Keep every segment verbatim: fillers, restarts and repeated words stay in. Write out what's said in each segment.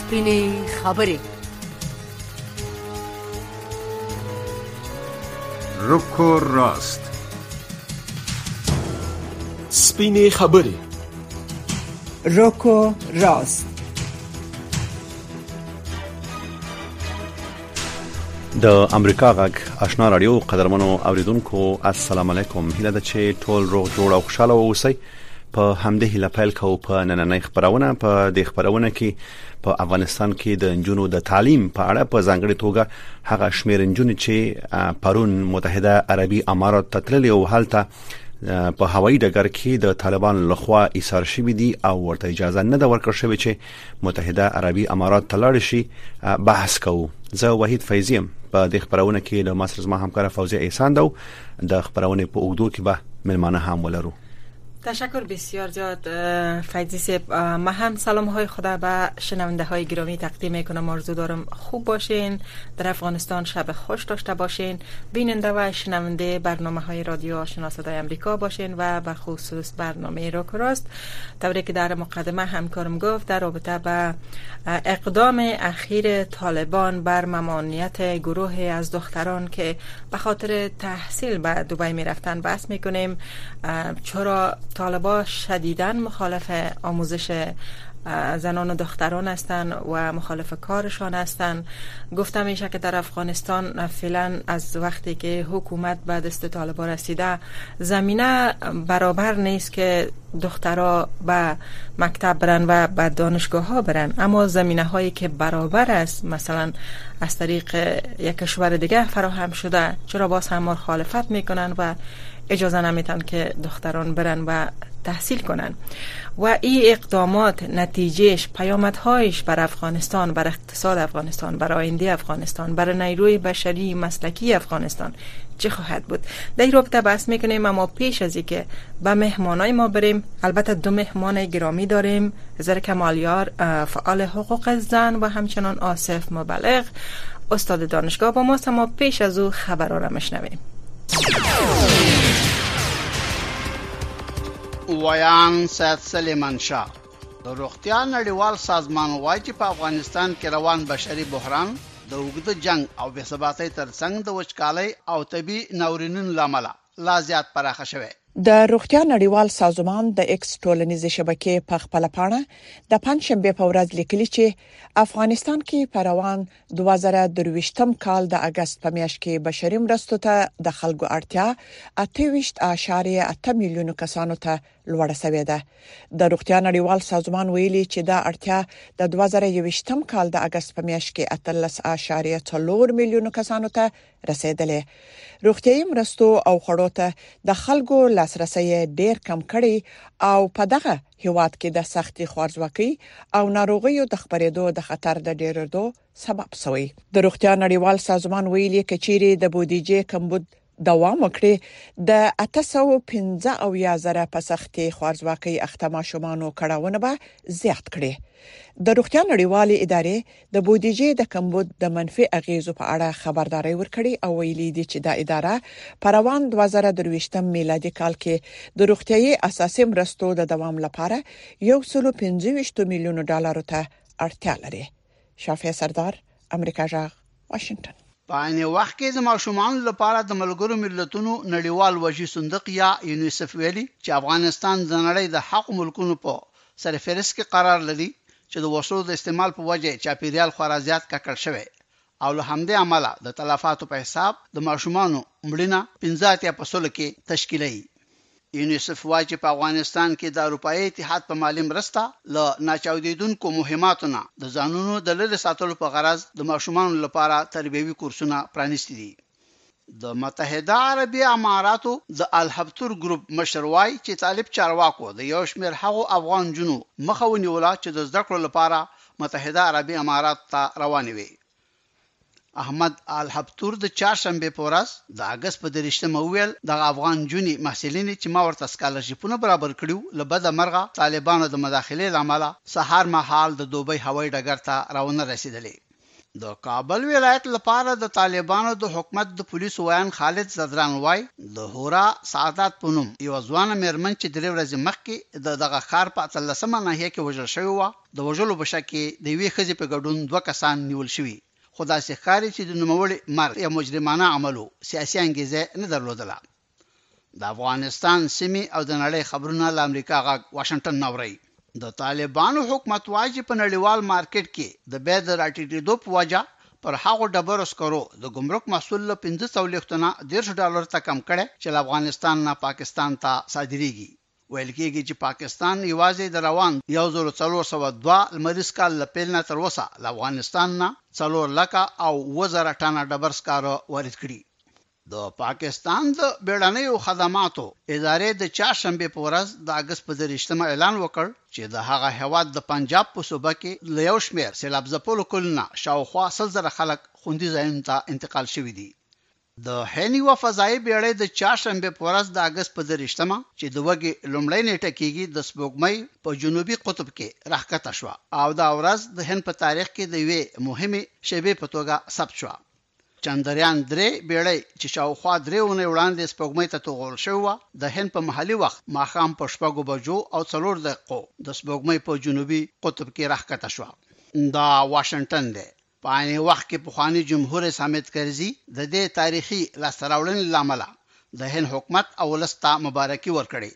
سپینې خبرې. رکو راست. سپینې خبرې. رکو راست. د امریکا غږ آشنا رادیو قدرمنو اوریدونکو السلام علیکم. هیله ده چې ټول روغ جوړ او خوشاله اوسئ. په همدې هیله پیل کوو په نننۍ خبرونه. په دې خبرونه کې په افغانستان کې د نجونو د تعلیم په اړه په ځانګړي توګه هغه شمېر نجونې چې پرون متحده عربي امارات ته تللي او هلته په هوایي ډګر کې د طالبان لخوا ایثار شوي دي او ورته اجازه نه ده ورکړل شوې چې متحده عربي امارات ته لاړ شي. بحث کوو. زه وحید فیضیم. په دې خبرونه کې له مصر زما همکار فوزیه احسان دو د خبرونه په اوږدو کې به ملمانه هم ولرو. تشکر بسیار زیاد فیضی صاحب. ما هم سلام های خدا به شنونده های گرامی تقدیم میکنم. آرزو دارم خوب باشین، در افغانستان شب خوش داشته باشین، بیننده و شنونده برنامه های رادیو آشنا صدای امریکا باشین و به خصوص برنامه رکو راست. طوری که در مقدمه همکارم گفت در رابطه به اقدام اخیر طالبان بر ممانعت گروه از دختران که به خاطر تحصیل به دبی میرفتن بحث میکنیم. چرا طالبان شدیداً مخالف آموزش زنان و دختران هستند و مخالف کارشان هستند. گفتم میشه که در افغانستان فعلا از وقتی که حکومت به دست طالبان رسیده زمینه برابر نیست که دخترها به مکتب برن و به دانشگاه ها برن، اما زمینه هایی که برابر است مثلا از طریق یک کشور دیگه فراهم شده، چرا باز هم مخالفت میکنن و اجازه نمیتن که دختران برن و تحصیل کنن. و این اقدامات نتیجهش پیامدهایش بر افغانستان، بر اقتصاد افغانستان، بر آینده افغانستان، بر نیروی بشری مسلکی افغانستان چه خواهد بود؟ در این رابطه بحث میکنیم. اما پیش از اینکه به مهمانای ما بریم، البته دو مهمان گرامی داریم. زر کمالیار فعال حقوق زن و همچنان آصف مبلغ استاد دانشگاه با ماست. اما پیش از او خبرها را میشنویم. ویان سید سلیمان شاه د روغتیا نړیوال سازمان وایي چې په افغانستان کې روان بشري بحران د اوږده جنگ او بې ثباتۍ ترڅنګ د وچکالۍ او طبي ناورینونو له امله لا زیات پراخه شوی. د روغتیا نړیوال سازمان د ایکس ټولنیزې شبکې په خپل پاڼه د پنځشنبه په ورځ لیکلي چې افغانستان کې په روان دوه زره درویشتم کال د اگست په میاشت کې بشري مرستو ته د خلکو اړتیا اته ویشت اعشاریه اته میلیون کسانو ته لوړه شوې ده. د روغتیا نړیوال سازمان ویلي چې دا اړتیا د دوه زره یوویشتم کال د اگست په میاشت کې اتلس اعشاریه څلور میلیون کسانو ته رسیدلې. روغتیايي مرستو او خړو ته د خلکو لاسرسي ډېر کم کړي او په دغه هیواد کې د سختي خوارځواکۍ او ناروغیو د خپرېدو د خطر د ډېرېدو سبب شوی. د روغتیا نړیوال سازمان ویلي کچيري د بودیجې کمبود دوام وکړي د اته سوه پنځه اویا زره په سختي خوارځواکۍ اخته ماشومانو کړهونه به زیات کړي. د روغتیا نړیوالې ادارې د بودیجې د کمبود د منفي اغیزو په اړه خبرداري ورکړي او ویلي دي چې دا اداره په روان دوه زره درویشتم میلادي کال کې د روغتیايي اساسي مرستو د دوام لپاره یو سل پنځه ویشت میلیون ډالر ته اړتیا لري. شافعي سردار، امریکا جغ، واشنگټن. په عین وخت کې د ماشومانو لپاره د ملګرو ملتونو نړیوال وجې صندوق یا یونیسف ویلي چې افغانستان د نړۍ د حق ملکونو په سرفهرست کې قرار لري چې د وسلو د استعمال په وجه چاپیریال خورا زیات ککړ شوی او له همدې عمله د تلفاتو په حساب د ماشومانو مړینه پنځه اتیا په سل کې تشکیلوي. یونیسف وايي چې په افغانستان کې د اروپאי اتحاد په مالی مرسته له ناچاودیدونکو مهماتو نه د ځانونو د لری ساتلو په غرض د ماشومانو لپاره تربیوي کورسونه پرانیستي دي. د متحده عربي اماراتو د الحبتور ګروپ مشر وايي چې طالب چارواکو د یو شمېر هغو افغان جنو مخه ونیوله چې د زده کړو لپاره متحده عربي امارات ته روان وي. احمد الحبتور د چهارشنبه په ورځ د اگست په دریشتمه ویل د افغان جونی محصلین چې ما ورته سکالرشیپونه برابر کړیو لبد مرغه طالبانو د مداخله لامل سحر مهال د دوبۍ هوایي ډګر ته راونه رسیدلې. د کابل ولایت لپاره د طالبانو د حکومت د پولیسو ویان خالد زدران وای د هورا سعادت پونم یو ځوان مېرمن چې درې ورځې مخکې د دغه ښار په اتلسمه ناحیه کې وژل شوی و د وژلو په شک کې د یوې ښځې په ګډون دوه کسان نیول شوي خو داسې ښکاري چې د نوموړي مرګ یا مجرمانه عملو سیاسي انګیزه نه درلودله. د افغانستان سیمې او د نړۍ خبرونه له امریکا غږ واشنگټن نوري. د طالبانو حکومت واجی په نړیوال مارکیټ کې د بیا د راټیټېدو په وجه پر هغو ډبرو سکرو د ګمرک محصول له پنځه سوه لختونه دېرش ډالر ته کم کړي چې له افغانستان نه پاکستان ته صادریږي. ویل کېږي چې پاکستان یوازې د روان یو زر څلور سوه دوه لمریز کال له پیل نه تر اوسه له افغانستان نه څلور لکه او اووه زره ټنه ډبر سکاره وارد کړي. د پاکستان د بیړنیو خدماتو ادارې د چهارشنبه په ورځ د اگست په دریشتمه اعلان وکړ چې د هغه هواد د پنجاب په صوبه کې له یو شمېر سیلاب ځپلو کلونه شاوخوا سل زره خلک خوندي ځایونو ته انتقال شوي دي. د هني و فضایي بیړۍ د چهارشنبه په ورځ د اگست په دریشتمه چې د وګي لومړی نیټه کېږي د سپوږمۍ په جنوبي قطب کې راښکته شوه او دا ورځ د هند په تاریخ کې د یوې مهمې شیبې په توګه ثبت شوه. چندریان درې بیړۍ چې شاوخوا درې اونۍ وړاندې سپوږمۍ ته توغول شوې وه د هند په محلي وخت ماښام په شپږو بجو او څلور دقیقو د سپوږمۍ په جنوبي قطب کې راښکته شوه. دا واشنگټن دی. په عین وخت کې پخواني جمهور رئیس حامد کرزي د دې تاریخي لاسته راوړنې له امله د هند حکومت او ولس ته مبارکي ورکړې.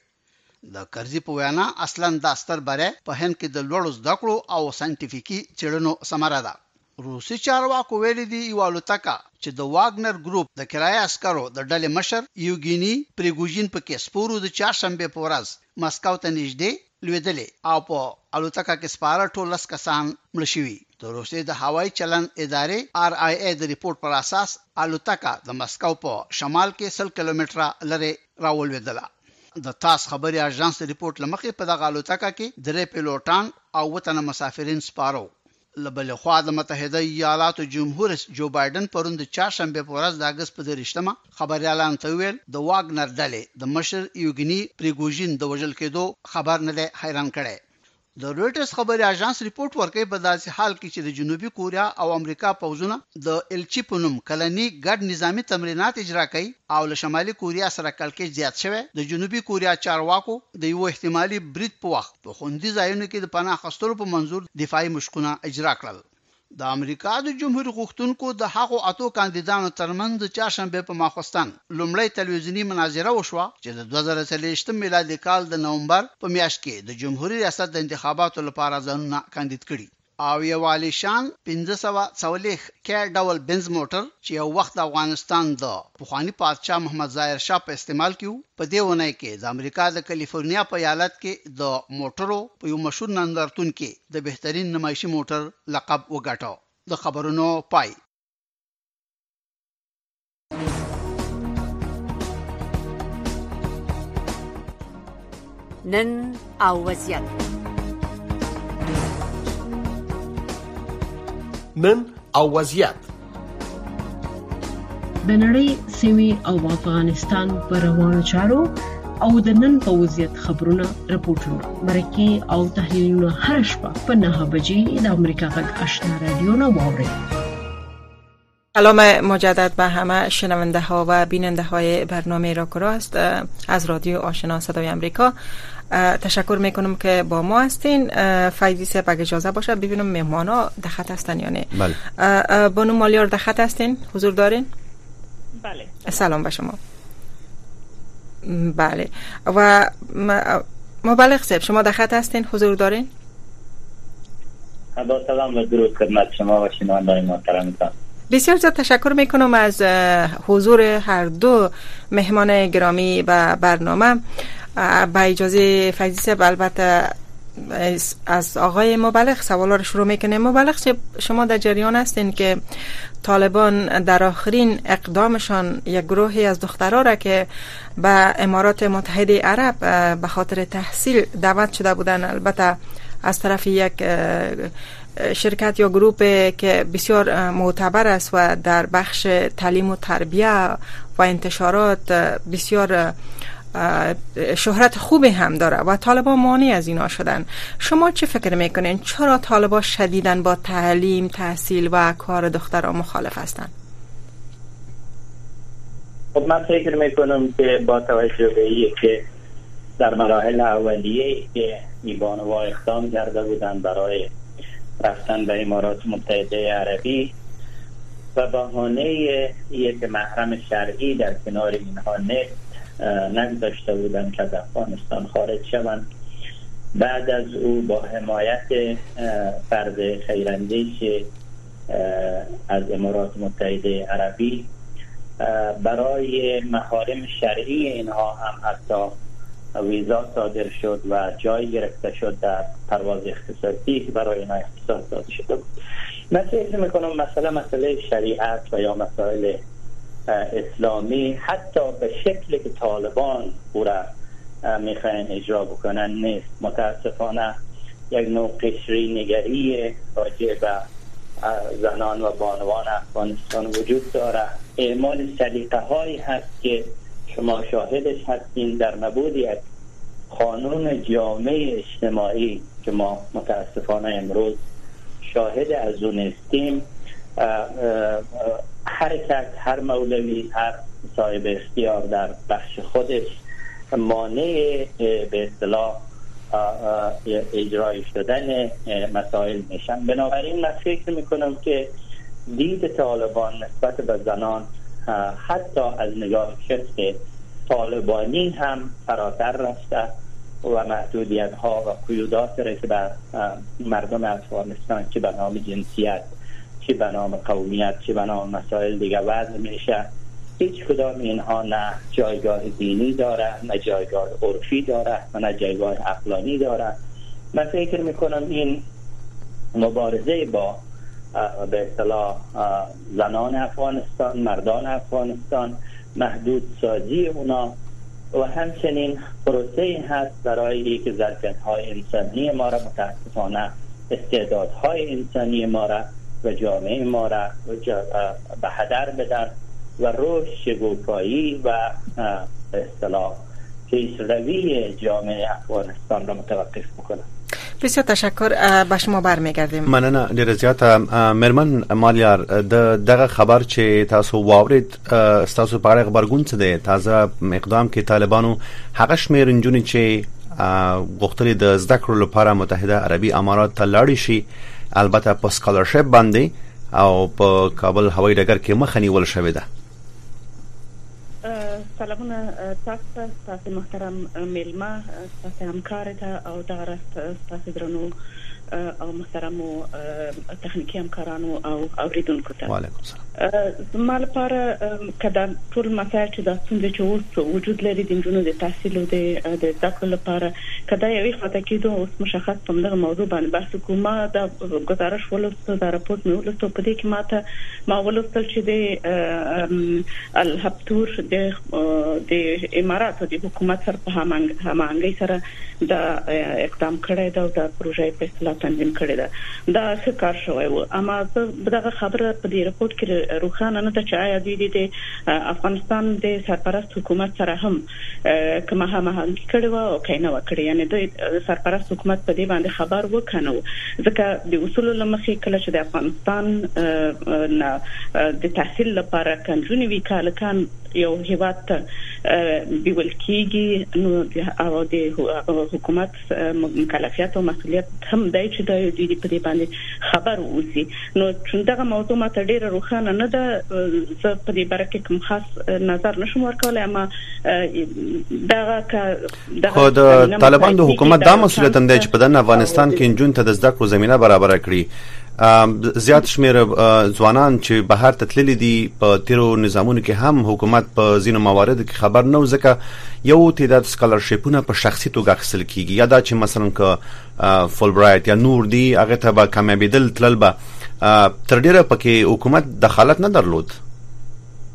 د کرزي په وینا اصلا دا ستر بری په هند کې د لوړو زده کړو او ساینټیفیکي څېړنو ثمره ده. روسي چارواکو ویلي دي یو الوتکه چې د واګنر ګروپ د کرایه عسکرو د ډلې مشر یوګینی پریګوژین په کې سپورو د چهارشنبه په ورځ مسکو ته نږدې لوېدلې او په الوتکه کې سپاره ټول لس کسان مړه شوي. د روسي د هوایي چلن ادارې آر آی ای د ریپورت پر اساس الوتکه د مسکو په شمال کې سل کیلومتره لري راولوېدله. د تاس خبري اژانس ریپورت لمخې په دغه الوتکه کې درې پیلوټان او وطن مسافرین سپارو. لبل خوا د متحده ایالاتو جمهور رئیس جو بایدن پرون د چهارشنبه په ورځ د اگست په دریشتمه خبري اعلان ته ویل د واګنر ډلې د مشر یوګینی پریګوژین د وژل کېدو خبر نه حیران کړي. د رويټرز خبري اژانس ریپورت ورکوي په داسې حال کې چې د جنوبي کوریا او امریکا پوځونه د الچی پونم کلنی ګډ نظامی تمرینات اجرا کوي او له شمالي کوریا سره کلکې زیات شوه. د جنوبي کوریا چارواکو د یو احتمالي برید په وخت په خوندي ځایونو کې د پناه اخیستلو په منظور دفاعي مشقونه اجرا کړل. د امریکا د جمهوریت غوښتونکو د هغو اتو کاندیدانو ترمنځ د چهارشنبه په ماخوستن لومړی تلویزیونی مناظره وشوه چې د دوه زره څلوېښتم میلادي کال د نومبر په میاشت کې د جمهوریت ریاست د انتخاباتو لپاره ځانونه کاندید کړي. او یو والیشان پنځه سوه څلوېښت کې ډبل بنز موټر چې یو وخت د افغانستان د پخوانی پادشاه محمد ظاهر شاه په استعمال کیو په دې ونې کې د امریکا د کالیفورنیا په ایالت کې د موټرو په یو مشهور نندارتون کې د بهترین نمایشي موټر لقب وګاټو. د خبرونو پای. نن او وضعیت نن او وضعیت د نړۍ سیمې او افغانستان پر روانو چارو او د نن په وضعیت خبرونه راپورټونه مرکه او تحلیلونه هر شپه په نه بجې د امریکا غږ آشنا رادیو نه واورئ. سلام مجدد به همه شنونده ها و بیننده های برنامه راکورا است از رادیو آشنا صدای امریکا. تشکر میکنم که با ما هستین. فیضی صاحب اگه اجازه باشه ببینم مهمانا در خط هستن یا نه. بله. بانو مالیار در خط هستین؟ حضور دارین؟ بله. سلام به شما. بله. و مبلغ صاحب شما در خط هستین؟ حضور دارین؟ با سلام و درود خدمت شما و شنوندگان محترمتان. بسیار زیاد تشکر میکنم از حضور هر دو مهمان گرامی و برنامه. با اجازه فیضی صاحب البته از آقای مبلغ سوالا رو شروع میکنیم. مبلغ شما در جریان هستین که طالبان در آخرین اقدامشان یک گروهی از دخترها را که به امارات متحده عرب به خاطر تحصیل دعوت شده بودن، البته از طرف یک شرکت یا گروپ که بسیار معتبر است و در بخش تعلیم و تربیه و انتشارات بسیار شهرت خوبی هم داره و طالبان مانع از اینا شدن. شما چه فکر میکنین چرا طالبان شدیداً با تعلیم، تحصیل و کار دختران مخالف هستند؟ خب من فکر میکنم که با توجه به اینکه که در مراحل اولیه که ایبانوا اقدام کرده بودند برای رفتن به امارات متحده عربی و بهانه یک محرم شرعی در کنار اینها نفت نگذاشته بودند که از افغانستان خارج شوند، بعد از او با حمایت فرد خیراندیش از امارات متحده عربی برای محارم شرعی اینها هم حتی ویزا صادر شد و جای گرفته شد در پرواز اختصاصی برای اینها اختصاص داده شد. من فکر میکنم مثلا مسئله شریعت و یا مسائل اسلامی حتی به شکلی که طالبان او را میخواین اجرا بکنن نیست. متاسفانه یک نوع قشری نگری راجع به زنان و بانوان افغانستان وجود داره. اعمال سلیقه هایی هست که شما شاهدش هستین در نبود یک قانون جامعه اجتماعی که ما متاسفانه امروز شاهد از اون هستیم. هر کس، هر مولوی، هر صاحب اختیار در بخش خودش مانع به اصطلاح اجرای شدن مسائل میشن. بنابراین من فکر میکنم که دید طالبان نسبت به زنان حتی از نگاه شخص طالبانی هم فراتر رفته و محدودیت ها و قیودات را که بر مردم افغانستان چه به نام جنسیت، چه به نام قومیت، چه به نام مسائل دیگه وضع میشه، هیچ کدام اینها نه جایگاه دینی داره، نه جایگاه عرفی داره و نه جایگاه عقلانی داره. من فکر میکنم این مبارزه با به اصطلاح زنان افغانستان، مردان افغانستان، محدود سازی اونا و همچنین پروسه هست برای که ظرفیت‌های انسانی ما را متاسفانه استعدادهای انسانی ما را و جامعه ما را به هدر بدن و رشد، شکوفایی و به اصطلاح پیشروی جامعه افغانستان را متوقف بکنن. بسیار تشکر. به شما برمیگردیم. مننه ډیره زیاته. مرمن مالیار، د دغه خبر چې تاسو واورید تاسو په اړه خبرګون څه دی؟ تازه اقدام کې طالبانو هغه شمېر نجونې چې غوښتلې د زده کړو لپاره متحده عربي امارات ته لاړې شي، البته په سکالرشپ باندې او په کابل هوایي ډګر کې مخه نیول شوې ده. سلامونه تاسو تاسو محترم میلمه، تاسو همکار ته او دغه تاسو درنو او محترمو تخنیکی همکارانو او اوریدونکو ته. وعلیکم السلام. زما لپاره کله ټول مسایل چې د ستونزې چې اوس وجود لري د جنونو د تحصیل او د زده کړو لپاره کله یو وخت کېدو اوس مشخص په دغه موضوع باندې بحث کوم. دا گزارش ولوستو، دا راپورټ مې ولوستو، په دې کې ماته ما ولوستل چې د الهبتور د د امارات د حکومت سره په هماهنګۍ سره دا اقدام کړی دا د پروژې په اصطلاح تنظیم کړی دا دا څه کار شوی و. اما دغه خبره په دې راپورټ کې روښانه نه ده چې آیا دوی د افغانستان د سرپرست حکومت سره هم کومه هماهنګي کړې و او کینه وکړي. یعنی د سرپرست حکومت په دې باندې خبر وکنه، ځکه د اصول لمخې کله چې د افغانستان د تحصیل لپاره کنجونی وی کالکان یو هیواد ته بیول کېږي، نو او د حکومت مکلفیت او مسؤلیت هم دی چې د دې په دې باندې خبر اوسي. نو چې دغه موضوع ماته ډیره روښانه نه ده، زه په دې باره کې کوم خاص نظر نشم ورکولای. اما دغه خو د طالبان د حکومت دا مسؤلیت هم دی چې په افغانستان کې انجون ته د زده کړو زمينه برابر کړي. زیات شمیر ځوانان چې بهر تتللی دي په تیرو نظامونو کې هم حکومت په ځینو مواردو کې خبر نه و، ځکه یو تعداد سکالرشیپونه په شخصي توګه اخیستل کیږي، یا دا چې مثلا که فول برایټ یا نور دی هغه ته به کامیابیدل تلل به تر ډیره پکې حکومت دخالت نه درلود.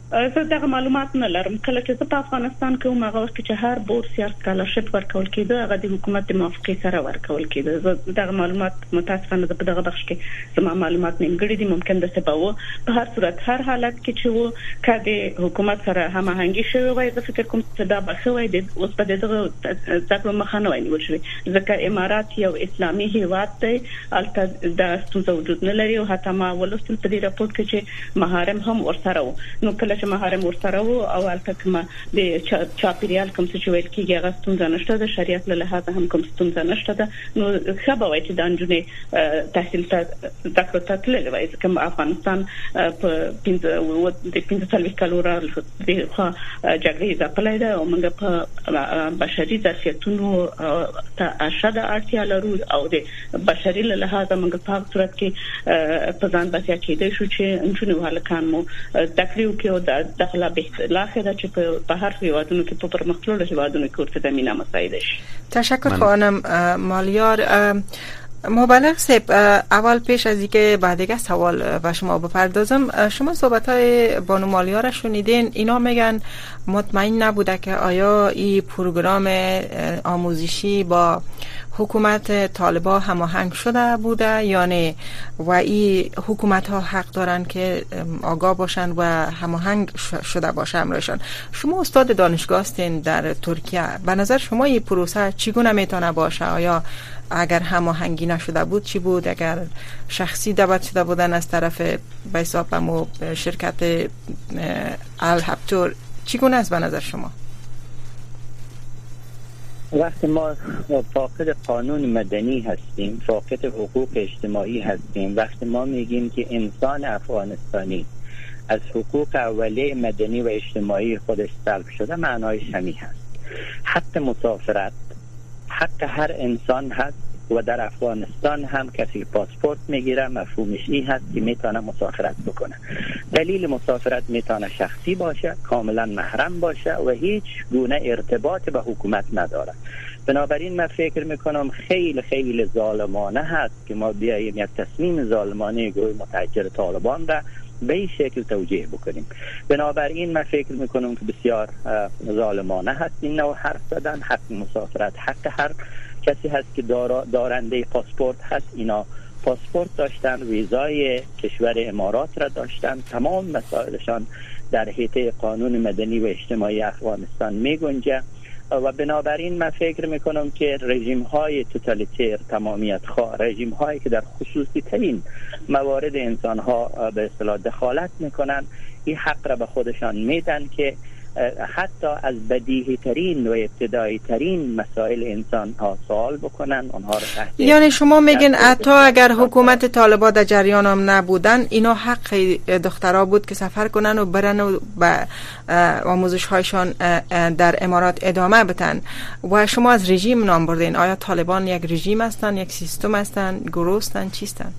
زه دغه معلومات نه لرم. کله چې په افغانستان کې وم هغه وخت چې هر بورس یا سکالرشپ ورکول کېده هغه د حکومت د موافقې سره ورکول کېده. زه دغه معلومات متاسفانه په دغه بخش کې زما معلومات نیمګړي دي، ممکن د سباو په هر صورت هر حالت کې چې وو کله حکومت سره هماهنګي شوی وای زه فکر کوم چې دا به شوی د اوس په دغه ځکه مخانه وای نیول شوی ځکه امارات یو اسلامي هیواد دی، البته د ستونزه وجود نه لري او حتی ما ولستل په دې راپور کې چې محارم هم ورسره وو. نو کله چې محارم ورسره وو او البته کوم د چاپیریال کوم څه چې ویل کېږي هغه ستونزه نشته ده، شریعت له لحاظه هم کوم ستونزه نشته ده. نو ښه به وای چې د انجونې تحصیل ته ذکر ته تللی وای ځکه افغانستان په پنځه د پنځه څلوېښت کالو راغلو د جګړې ځپلی ده او موږ په بشري ظرفیتونو ته اشده اړتیا لرو او د بشري له لحاظه موږ په هغه صورت کې په ځان بسیا کېدای شو چې انجونې هلکان مو تکلیو کې او د داخله به لاخه ده چې په هر هیوادونو کې په پرمختللو هیوادونو کې ورته زمينه مساعد شي. تشکر خانم مالیار. مبلغ صاحب، اول پیش از اینکه بعد دیگه سوال به شما بپردازم، شما صحبت‌های بانو مالیار را شنیدین، اینا میگن مطمئن نبوده که آیا این پروگرام آموزشی با حکومت طالبا هماهنگ شده بوده یا نه و این حکومت ها حق دارن که آگاه باشن و هماهنگ شده باشه امرشان. شما استاد دانشگاه هستین در ترکیه، به نظر شما این پروسه چگونه میتونه باشه؟ آیا اگر هماهنگی نشده بود چی بود؟ اگر شخصی دعوت شده بودن از طرف به حساب مو شرکت الهبتور چگونه است به نظر شما؟ وقتی ما فاقد قانون مدنی هستیم، فاقد حقوق اجتماعی هستیم، وقتی ما میگیم که انسان افغانستانی از حقوق اولیه مدنی و اجتماعی خودش سلب شده، معنایش همین هست. حق مسافرت حق هر انسان هست و در افغانستان هم کسی پاسپورت میگیره مفهومش این هست که میتونه مسافرت بکنه. دلیل مسافرت میتونه شخصی باشه، کاملا محرم باشه و هیچ گونه ارتباط به حکومت نداره. بنابراین من فکر میکنم خیلی خیلی ظالمانه هست که ما بیاییم یک تصمیم ظالمانه گروه متحجر طالبان را به این شکل توجیه بکنیم. بنابراین من فکر میکنم که بسیار ظالمانه هست این نوع حرف زدن. حق مسافرت حق هر کسی هست که دارنده پاسپورت هست. اینا پاسپورت داشتن، ویزای کشور امارات را داشتن، تمام مسائلشان در حیطه قانون مدنی و اجتماعی افغانستان می گنجه و بنابراین من فکر میکنم که رژیم های توتالیتر، تمامیت خواه، رژیم هایی که در خصوصی ترین موارد انسان ها به اصطلاح دخالت میکنن، این حق را به خودشان میدن که حتی از بدیهی ترین و ابتدایی ترین مسائل انسان ها سوال بکنن، اونها را تحت. یعنی شما میگن حتی اگر حکومت طالبان در جریان هم نبودن، اینا حق دخترها بود که سفر کنن و برن و به آموزش هایشان در امارات ادامه بدن. و شما از رژیم نام بردین، آیا طالبان یک رژیم هستن، یک سیستم هستن، گروه هستن، چیستن؟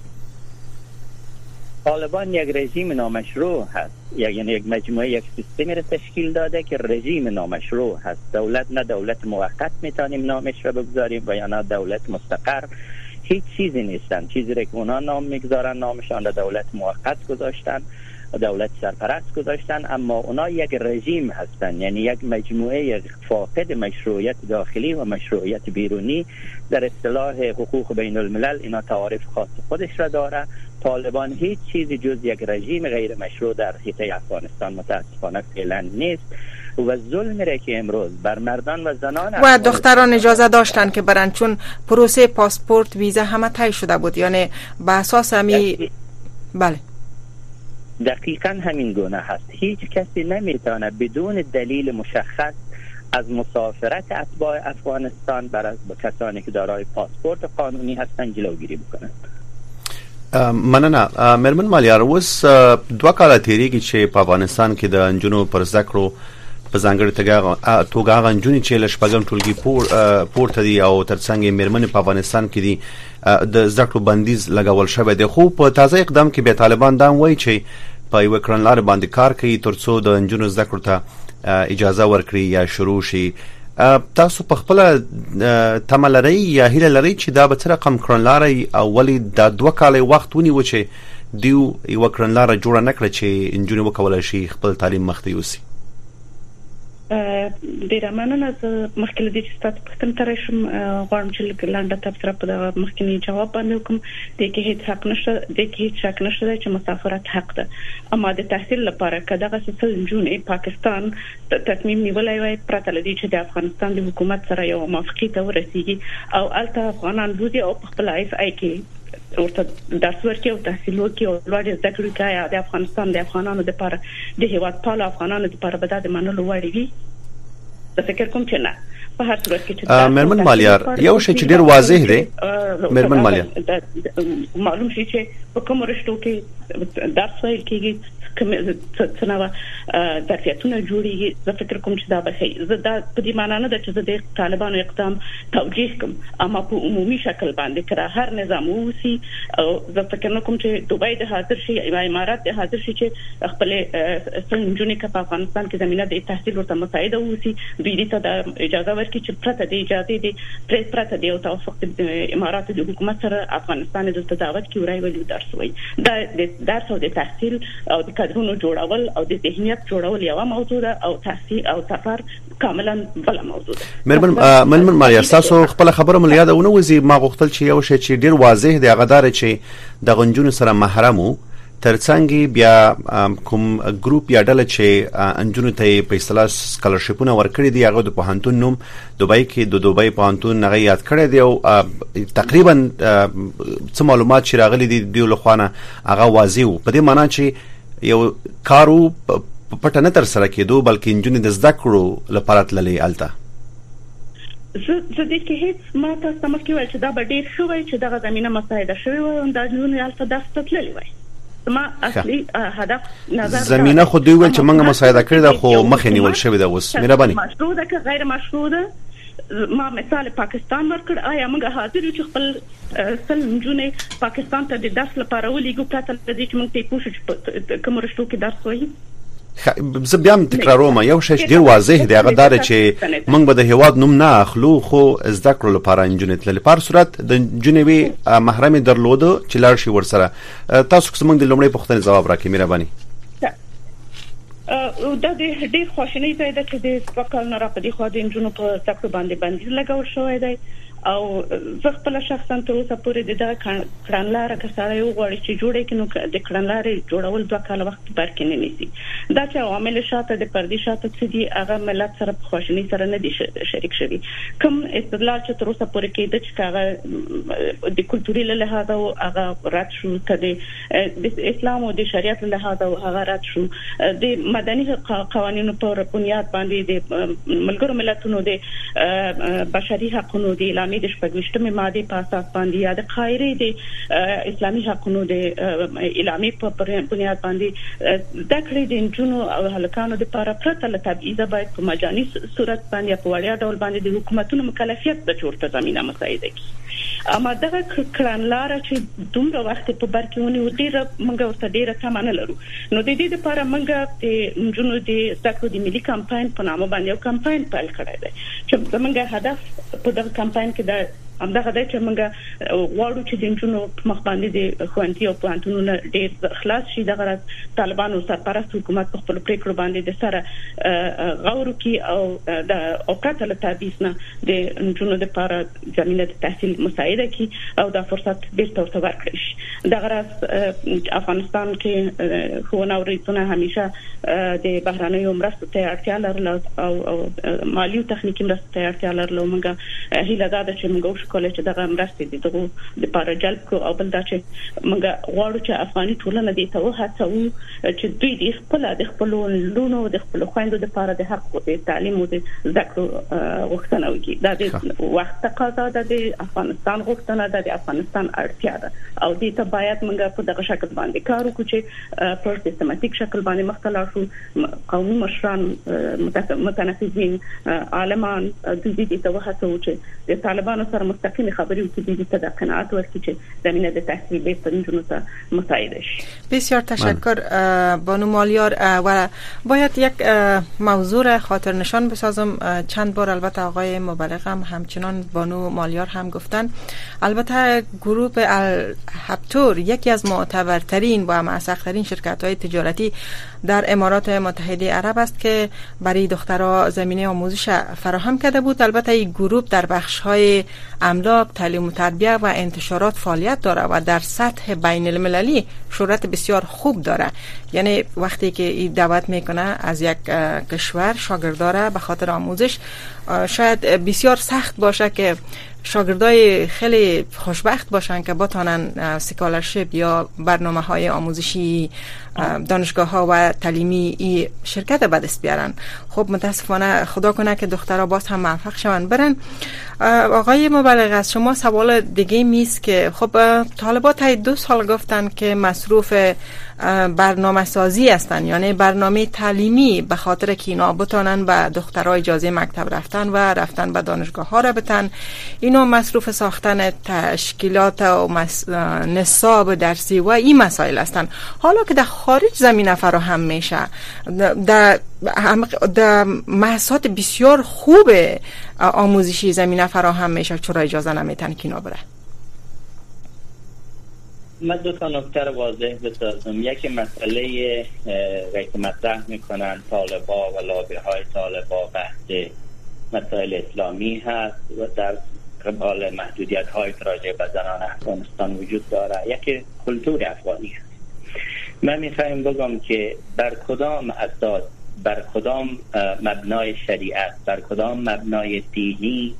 طالبان یک رژیم نامشروع هست، یعنی یک مجموعه، یک سیستمی را تشکیل داده که رژیم نامشروع هست. دولت نه دولت موقت میتونیم نامش را بگذاریم و یا نه دولت مستقر، هیچ چیزی نیستن. چیزی را که اونا نام میگذارن نامشان را دولت موقت گذاشتن، دولت سرپرست گذاشتن، اما اونا یک رژیم هستن، یعنی یک مجموعه فاقد مشروعیت داخلی و مشروعیت بیرونی. در اصطلاح حقوق بین الملل اینا تعاریف خاص خودش را داره. طالبان هیچ چیزی جز یک رژیم غیر مشروع در حیطه افغانستان متاسفانه فعلا نیست و ظلمی را که امروز بر مردان و زنان و دختران اجازه داشتن که برن، چون پروسه پاسپورت ویزا همه طی شده بود، یعنی به اساس همی بله دقیقاً همین گونه هست. هیچ کسی نمیتونه بدون دلیل مشخص از مسافرت اتباع افغانستان برای کسانی که دارای پاسپورت قانونی هستن جلوگیری بکنن. مننه. مرمن مالیار، اوس دوه کاله تیریږي چې په افغانستان کې د انجونو پر ذکرو په ځانګړي توګه هغه انجونې چې له شپږم ټولګي پورته دي او ترڅنګ مرمنې په افغانستان کې دي د ذکرو بندیز لګول شوی دی، خو په تازه اقدام کې به طالبان دا وایي چې په یو کړنلارې باندې کار کوي ترڅو د انجونو ذکر ته اجازه ورکړي یا شروع شي. تاسو په خپل تمه لرئ یا هیله لرئ چې دا به څه رقم کړنلارې او ولې دا دوه کاله وخت ونیو چې دیو یو کړنلاره جوړه نکړه چې انجونې وکولای شي خپل تعلیم مخته یوسي؟ ډیره مننه. زه مخکې له دې چې تاسو پوښتنه ترې شم غواړم چې لاندې تاسو په مخکنی جواب باندې وکم د کې هیڅ حق نشته د کې هیڅ شک نشته چې مسافرت حق ده، اما د تحصیل لپاره کداغه سل جون پاکستان تصمیم نیولای وای پرته لدی چې د افغانستان د حکومت سره یو موافقه ته ورسیږي او الته افغانان دوی او خپل ایف آی کې ورته درس ورکړي او تحصیل وکړي او لوړ زده کړې کوي د افغانستان د افغانانو لپاره د هیواد پال افغانانو لپاره به د منلو وړ وي. زه فکر کوم چې نه په هر صورت کې چې مرمن مالیار یو شی چې ډیر واضح دی مرمن مالیار معلوم شي چې په کوم رشتو کې درس ویل کېږي کوم څنګه ظرفیتونه جوړیږي. زه فکر کوم چې دا به هي زه دا په دې معنی نه ده چې زه د طالبانو اقدام توجیه کوم، اما په عمومي شکل باندې کړه هر نظام وسی او زه فکر نه کوم چې دوبۍ د حاضر شي یا امارات د حاضر شي چې خپل څنګه په افغانستان کې زمينه د تحصیل ورته مساعده وسی دوی ته د اجازه ورکړي چې پرته د اجازه دي پرته د توافق د امارات د حکومت سره افغانستان د تداوت کې ورای ویل درس وای دا د درس او د تحصیل او د کادرونو جوړول او د ذهنیت جوړول یو موضوع ده او تحصیل او سفر کاملا بل موضوع ده. مرمن مرمن مالیار تاسو خپل خبره مل یاد ونه وزي ما غوښتل چې یو شی چې ډیر واضح دی هغه دار چې د غنجونو سره محرمو ترڅنګ بیا کوم ګروپ یا ډله چې انجونو ته په اصطلاح سکالرشپونه ورکړي دي هغه د پوهنتون نوم دوبۍ کې د دوبۍ پوهنتون نه یاد کړی دی او تقریبا څه معلومات چې راغلي دي د لخوانه هغه واضح وو په دې معنی چې یو کارو پټه نه تر سره کېدو بلکې انجونې د زده کړو لپاره تللې الته. زه زه دې کې هیڅ ما تاسو ته مخکې ویل چې دا به ډېر ښه وای چې دغه زمینه مساعده شوې وای او دا انجونې الته درس تللې وای. ما اصلي هدف نظر زمینه خو دوی ول چې موږ مساعده کړې ده خو مخې نیول شوې ده. اوس مهرباني مشروع ده که غیر مشروع ده ما مثال پاکستان ورکړ آیا موږ حاضر یو چې خپل سل جونې پاکستان ته د درس لپاره ولېږو پرته له دې چې موږ ته پوښتنه چې کوم رشتو کې درس وایي. زه بیا هم تکراروم یو شی ډیر واضح دی هغه دا چې موږ به د هیواد نوم نه اخلو خو زده کړو لپاره انجونې تللې په صورت د جنوبي محرم درلوده چې لاړ شي ورسره. تاسو کوم د لومړی پوښتنې جواب راکړئ مهرباني. او دا د ډیر خوشنۍ ځای ده چې د سپکل نه را په دي خو د انجونو په تکو باندې باندې لګول شوی دی او زه خپل شخصا تر اوسه پورې د دغه کړنلاره کساره یو غوړي چې جوړې کینو د کړنلارې جوړول دوه کال وخت برکې نه نیسي. دا چې عوامل شاته د پردي شاته چې دي هغه ملت سره په خوشنۍ سره نه دي شریک شوي. کوم استدلال چې تر اوسه پورې کېده چې هغه د کلتوري له لحاظه او هغه رات شو کده د اسلام او د شریعت له لحاظه او هغه رات شو د مدني قوانینو په بنیاد باندې د ملګرو ملتونو د بشري حقوقو د د شپږمه ماده په اساس باندې یا د قاهره د اسلامي حقوقو د اعلامیه په بنیاد باندې د کړې د انجونو او هلکانو د لپاره پرته له تبعیض باید په مجاني صورت باندې په وړیا ډول باندې د حکومتونو مکلفیت د جوړته زمينه مساعده کی. اما دغه کړنلاره چې دومره وخت په برکېونی و ډیره موږ ورته ډیره تمنه لرو نو د دې لپاره موږ د انجونو د زکو د ملي کمپاین په نامه باندې یو کمپاین پیل کړی دی چې زموږ هدف په دغه کمپاین کې د همدغه د چې موږ غواړو چې د انجونو مخ باندې د خوانتي او پوهنتونونو ډېر خلاص شي. دغه طالبانو سرپرست حکومت په خپل پریکړو باندې د سره غور کوي او د اوقات له تابعیض نه د انجونو لپاره زمينه د تحصیل مساعده کوي او دا فرصت بیرته ورته ورکړي شي. دغه افغانستان کې خونه او ریتونه همیشه د بهراني مرستو ته اړتیا لرله او مالی او تخنیکی مرستو ته اړتیا لرله. موږ هیله ده چې موږ کولای چې دغه مرستې دغه د پاره جلب کو او بل دا چې موږ غواړو چې افغاني ټولنه دې ته وهڅوو چې دوی د خپل د خپل لونو د خپل خويندو د پاره د حق او د تعلیم او د ذکر وختونه وکړي. دا د وخت تقاضا ده د افغانستان غوښتنه ده د افغانستان اړتیا ده او دې ته باید موږ په دغه شکل باندې کار وکړو چې په سیستماتیک شکل باندې مختلف شو قومي مشران متنفذین عالمان د دې ته وهڅوو چې د طالبانو سره مستقیم خبری و تبدیلی تا در قناعت ورکی چې زمینه د تحصیل بهترین جنو تا مساعدش. بسیار تشکر بانو مالیار. و باید یک موضوع را خاطر نشان بسازم. چند بار البته آقای مبلغ هم همچنان بانو مالیار هم گفتن، البته گروه الهبتور یکی از معتبرترین و معتبرترین شرکت های تجارتی در امارات متحده عرب است که برای دخترها زمینه آموزش فراهم کرده بود. البته این گروه در بخش های املاک، تعلیم و تربیت و انتشارات فعالیت داره و در سطح بین المللی شهرت بسیار خوب داره. یعنی وقتی که این دعوت میکنه از یک کشور شاگرداره به خاطر آموزش، شاید بسیار سخت باشه که شاگردای خیلی خوشبخت باشن که بتونن سکالرشپ یا برنامه های آموزشی دانشگاه ها و تعلیمی ای شرکت به دست بیارن. خب متاسفانه خدا کنه که دخترها باز هم موفق شون برن. آقای مبلغ از شما سوال دیگه میست که خب طالبات تا دو سال گفتن که مصروف برنامه سازی هستن، یعنی برنامه تعلیمی، به خاطر که اینا بتونن به دخترها اجازه مکتب رفتن و رفتن به دانشگاه ها را بتن. اینا مصروف ساختن تشکیلات و مس... نصاب درسی و این مسائل هستن. حالا که در خارج زمینه فراهم میشه، در در محصات بسیار خوب آموزشی زمینه فراهم میشه، چرا اجازه نمیتن که اینا بره؟ من دو تا نکته رو واضح بسازم. یکی مسئله که مطرح میکنن طالبا و لابی های طالبا بحث مسائل اسلامی هست و در قبال محدودیت های راجع به زنان افغانستان وجود داره. یکی کلتور افغانی هست. من میخوایم بگم که بر کدام اساس، بر کدام مبنای شریعت، بر کدام مبنای دینی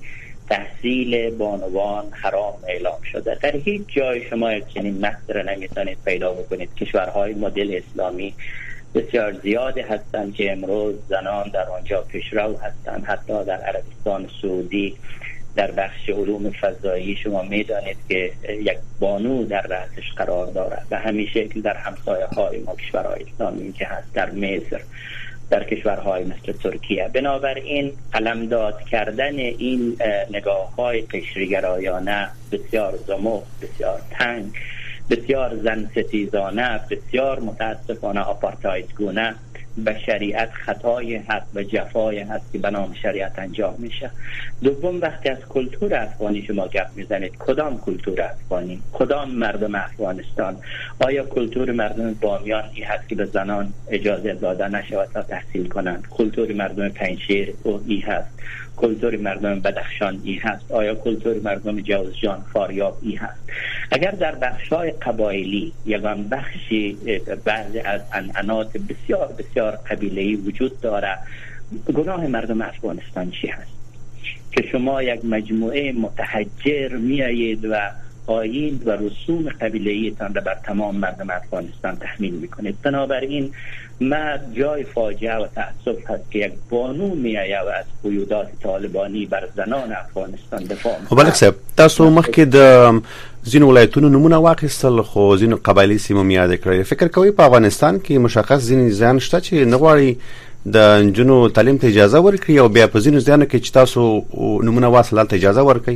تحصیل بانوان حرام اعلام شده؟ در هیچ جای شما یک چنین نص را نمیتونید پیدا بکنید. کشورهای مدل اسلامی بسیار زیاده هستند که امروز زنان در آنجا پیشرو هستند. حتی در عربستان سعودی در بخش علوم فضایی شما میدانید که یک بانو در رأسش قرار دارد و همین شکل در همسایه های ما کشورهای اسلامی که هست، در مصر، در کشورهای مثل ترکیه. بنابراین قلمداد کردن این نگاه های قشرگرایانه بسیار زمخت، بسیار تنگ، بسیار زن ستیزانه، بسیار متاسفانه آپارتاید گونه به شریعت خطای هست و جفای هست که به نام شریعت انجام میشه. دوم، وقتی از کلتور افغانی شما گپ میزنید، کدام کلتور افغانی؟ کدام مردم افغانستان؟ آیا کلتور مردم بامیان این هست که به زنان اجازه داده نشود تا تحصیل کنند؟ کلتور مردم پنجشیر این هست؟ کلتور مردم بدخشان این هست؟ آیا کلتور مردم جوزجان، فاریاب این هست؟ اگر در بخش‌های قبایلی یگان بخشی بعضی از عنعنات بسیار بسیار قبیله‌ای وجود داره، گناه مردم افغانستان چی هست که شما یک مجموعه متحجر میایید و آیین و رسوم قبیله‌ایتان را بر تمام مردم افغانستان تحمیل میکنید؟ بنابراین ما جای فاجعه و تأسف هست که یک بانو میآید و از قیودات طالبانی بر زنان افغانستان دفاع میکنه. مبلغ صاحب، تاسو مخکې د ځینو ولایتونو نمونه واخیستل، خو ځینو قبایلی سیمو مې یاد کړی. فکر کوئ په افغانستان کې مشخص ځینې ځان شته چې نه غواړي د نجونو تعلیم ته اجازه ورکړي او بیا په ځینو ځایونو کې چې تاسو نمونه واخیستل هلته اجازه ورکړي؟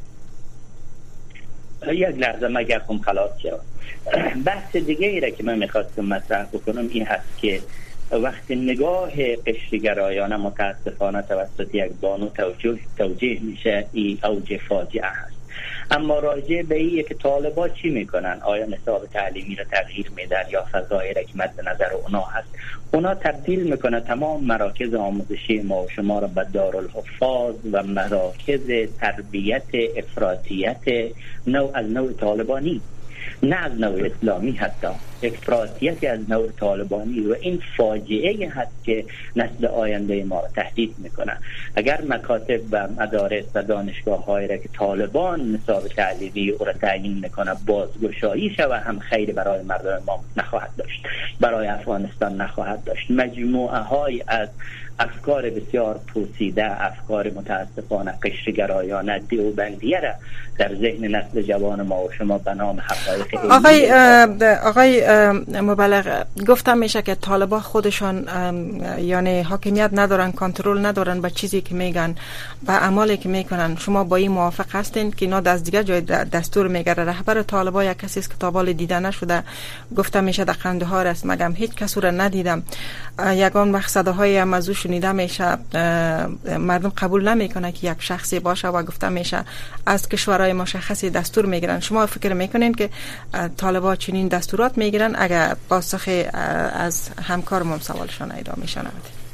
یک لحظه مگر خم خلاص شد. بحث دیگه ای را که من میخواستم مطرح بکنم این هست که وقتی نگاه قشرگرایانه متاسفانه توسط یک بانو توجه توجیه میشه، این اوج فاجعه هست. اما راجع به این که طالبا چی میکنن، آیا نصاب تعلیمی را تغییر میدن یا فضایی را که مد نظر اونا هست؟ اونا تبدیل میکنه تمام مراکز آموزشی ما و شما را به دارالحفاظ و مراکز تربیت افراطیت نوع از نوع طالبانی، نه از نوع اسلامی، حتی افراطیت از نوع طالبانی. و این فاجعه هست که نسل آینده ما را تهدید میکنه. اگر مکاتب و مدارس و دانشگاه هایی را که طالبان نصاب تعلیمی او را تعیین میکنه بازگشایی شود، هم خیر برای مردم ما نخواهد داشت، برای افغانستان نخواهد داشت. مجموعه های از افکار بسیار پوسیده، افکار متاسفانه قشرگرایانه دیوبندیه را در ذهن نسل جوان ما و شما به نام حقایق آقای آقای مبلغ گفتم میشه که طالبان خودشان یعنی حاکمیت ندارن، کنترل ندارن به چیزی که میگن، به اعمالی که میکنن. شما با این موافق هستین که اینا از دیگه جای دستور میگیره؟ رهبر طالبان یک کسی است که تا حالا دیده نشده، گفتم میشه در قندهار است، مگم هیچ کس رو ندیدم. یگان مقصدهای هم از او شنیده میشه، مردم قبول نمیکنه که یک شخصی باشه و گفتم میشه از کشورهای مشخصی دستور میگیرن. شما فکر میکنین که طالبان چنین دستورات میگیرن؟ اگر پاسخ از همکارمون سوالشان ایدا میشنوید.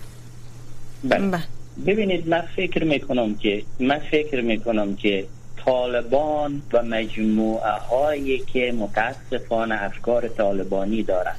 بله. ببینید من فکر میکنم که من فکر میکنم که طالبان و مجموعه هایی که متاسفانه افکار طالبانی دارند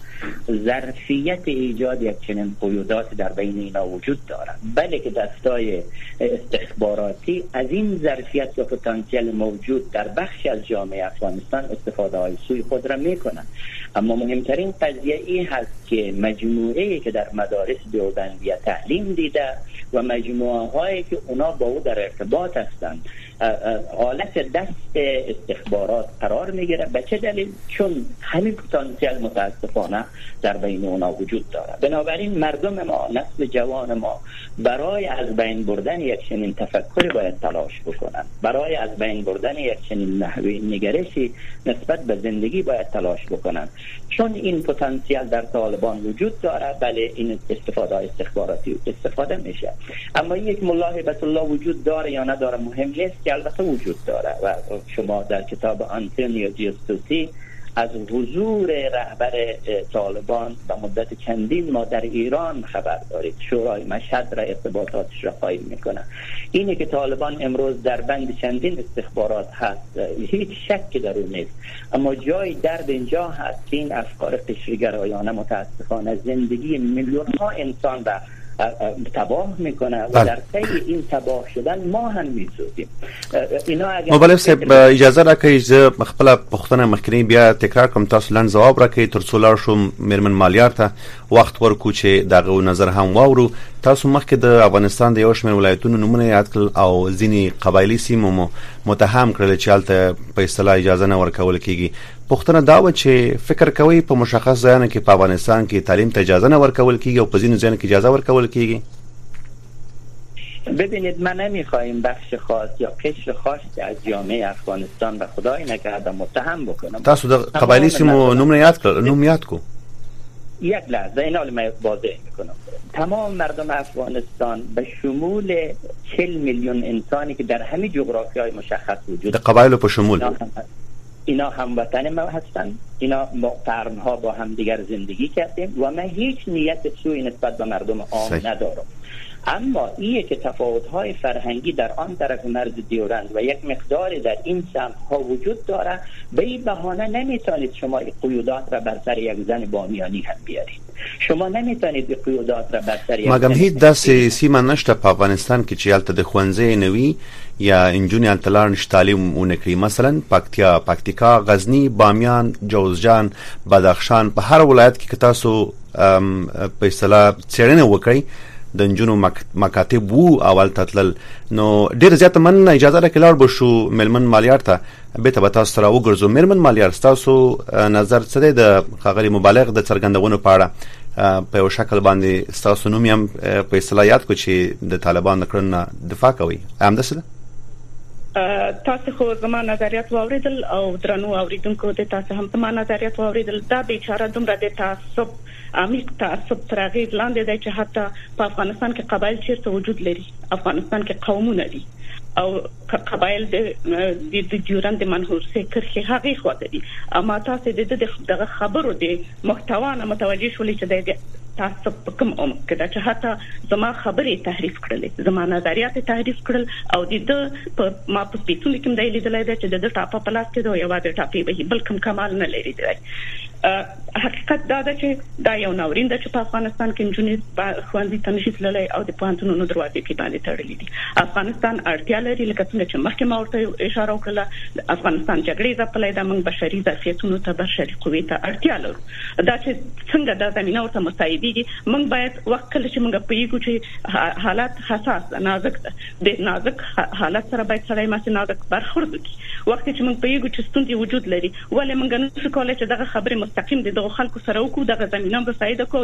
ظرفیت ایجاد یک چنین قیودات در بین اینا وجود دارد، بله که دستای استخباراتی از این ظرفیت و پتانسیل موجود در بخش از جامعه افغانستان استفاده های سوی خود را میکنند. اما مهمترین قضیه این هست که مجموعه‌ای که در مدارس دیوبندیه تعلیم دیده و مجموعه هایی که اونا با او در ارتباط هستند حالت دست استخبارات قرار میگیره. به چه دلیل؟ چون همین پتانسیل متاسفانه در بین اونا وجود داره. بنابراین مردم ما، نسل جوان ما، برای از بین بردن یک چنین تفکری باید تلاش بکنن، برای از بین بردن یک چنین نحوه نگرشی نسبت به زندگی باید تلاش بکنن، چون این پتانسیل در طالبان وجود داره. بله این استفاده استخباراتی استفاده میشه، اما یک ملاحظه الله وجود داره یا نداره مهم نیست، که البته وجود داره و شما در کتاب آنتونیو جیوستوسی از حضور رهبر طالبان به مدت چندین ماه در ایران خبر دارید. شورای مشهد را ارتباطاتش را قائم میکنه. اینه که طالبان امروز در بند چندین استخبارات هست، هیچ شکی در اون نیست، اما جای درد اینجا هست که این افکار قشرگرایانه متاسفانه زندگی میلیون ها انسان را تباه میکنه و در طی این تباه شدن ما هم میسوزیم. اینا اگر مبلغ صاحب اجازه راکړئ زه خپل پوښتنه مخکنی بیا تکرار کوم، تاسو لن جواب راکړئ تر څو لاړ شو میرمن مالیار ته وخت ورکو چې دغه نظر هم واورو. تاسو مخکې د افغانستان د یو شمېر ولایتونو نومونه یاد کړل او ځینې قبایلی سیمو متهم کړل چې هلته په اصطلاح اجازه نه ورکول کیږي. پوښتنه دا و چې فکر کوئ په مشخص ځایونو کې په افغانستان کې تعلیم ته اجازه نه ورکول کیږي او په ځینو ځایونو کې اجازه ورکول کیږي؟ ببینید ما نمیخوایم بخش خاص یا قشر خاصی از جامعه افغانستان به خدای نکرده متهم بکنم. تاسو د قبایلی سیمو نومونه یاد کړل، نوم یاد کو. یک لحظه این حال من واضح میکنم. تمام مردم افغانستان به شمول چهل میلیون انسانی که در همه جغرافیای مشخص وجود در قبایل په شمول اینا هموطن ما هستن، اینا ما قرنها با هم دیگر زندگی کردیم و من هیچ نیت سوی نسبت به مردم عام ندارم. اما این که تفاوت‌های فرهنگی در آن طرف مرز دیورند و یک مقداری در این سمت‌ها وجود داره، به این بهانه نمیتونید شما این قیودات را بر سر یک زن بامیانی هم بیارید. شما نمیتونید این قیودات را بر سر یک مګم هیڅ داسې سیمه نشته په افغانستان کې چې هلته د ښوونځي نه وي یا انجونې هلته لاړ نشي تعلیم ونه کړي. مثلا پکتیا، پکتیکا، غزنی، بامیان، جوزجان، بدخشان، په هر ولایت کې که تاسو په اصطلاح څېړنه وکړئ د انجونو مکاتب وو اول تتلل، نو ډیر زیات من اجازه راکړه لاړ بشو میرمن مالیار ته به ته تاسو سره وګرځو. میرمن مالیار تاسو نظر څه دی د خغلی مبالغ د څرګندونو په اړه؟ په یو شکل باندې تاسو نوم هم په اصطلاح یاد کو چې د طالبان د کړنو دفاع کوي، هم ده څه ده؟ تاسو خو زما نظریات واوریدل او درنو اوریدونکو ته تاسو هم زما نظریات واوریدل. دا بیچاره دومره د تعصب عمیق تعصب تر اغېز لاندې دی چې حتی په افغانستان کې قبایل چیرته وجود لري. افغانستان کې قومونه دي او قبایل د دیورند د منحوسې کرښې هغې خواته دي، اما تاسو د دغه خبرو د محتوا نه متوجه شولې چې د تعصب په کوم عمق کې ده چې حتی زما خبرې تحریف کړلې، زما نظریات تحریف کړل او د په ما په سپیڅلو کې هم دی لیدلی دی چې د ټاپه په لاس کې ده او یوازې ټاپې به بل کوم کمال نه لري دی. حقیقت دا ده چې دا یو ناورین ده چې په افغانستان کې نجونې ښوونځي ته نشي تللی او د پوهنتونونو دروازې پې باندې تړلې دي. افغانستان اړتیا لري لکه څنګه چې مخکې ما ورته اشاره وکړه، افغانستان جګړې ځپلی ده، موږ بشري ظرفیتونو ته بشري قوې ته اړتیا لرو. دا چې څنګه دا زمینه ورته مساعدېږي، موږ باید وخت کله چې موږ پوهېږو چې حالات حساس نازک ده، د نازک حالت سره باید سړی ماسې نازک برخورد وکړي. وخت چې موږ پوهېږو چې ستونزې وجود لري، ولې موږ نشو کولی چې دغه خبرې مستقیم د دغه خلکو سره وکړو، دغه زمینه مساعده کړو،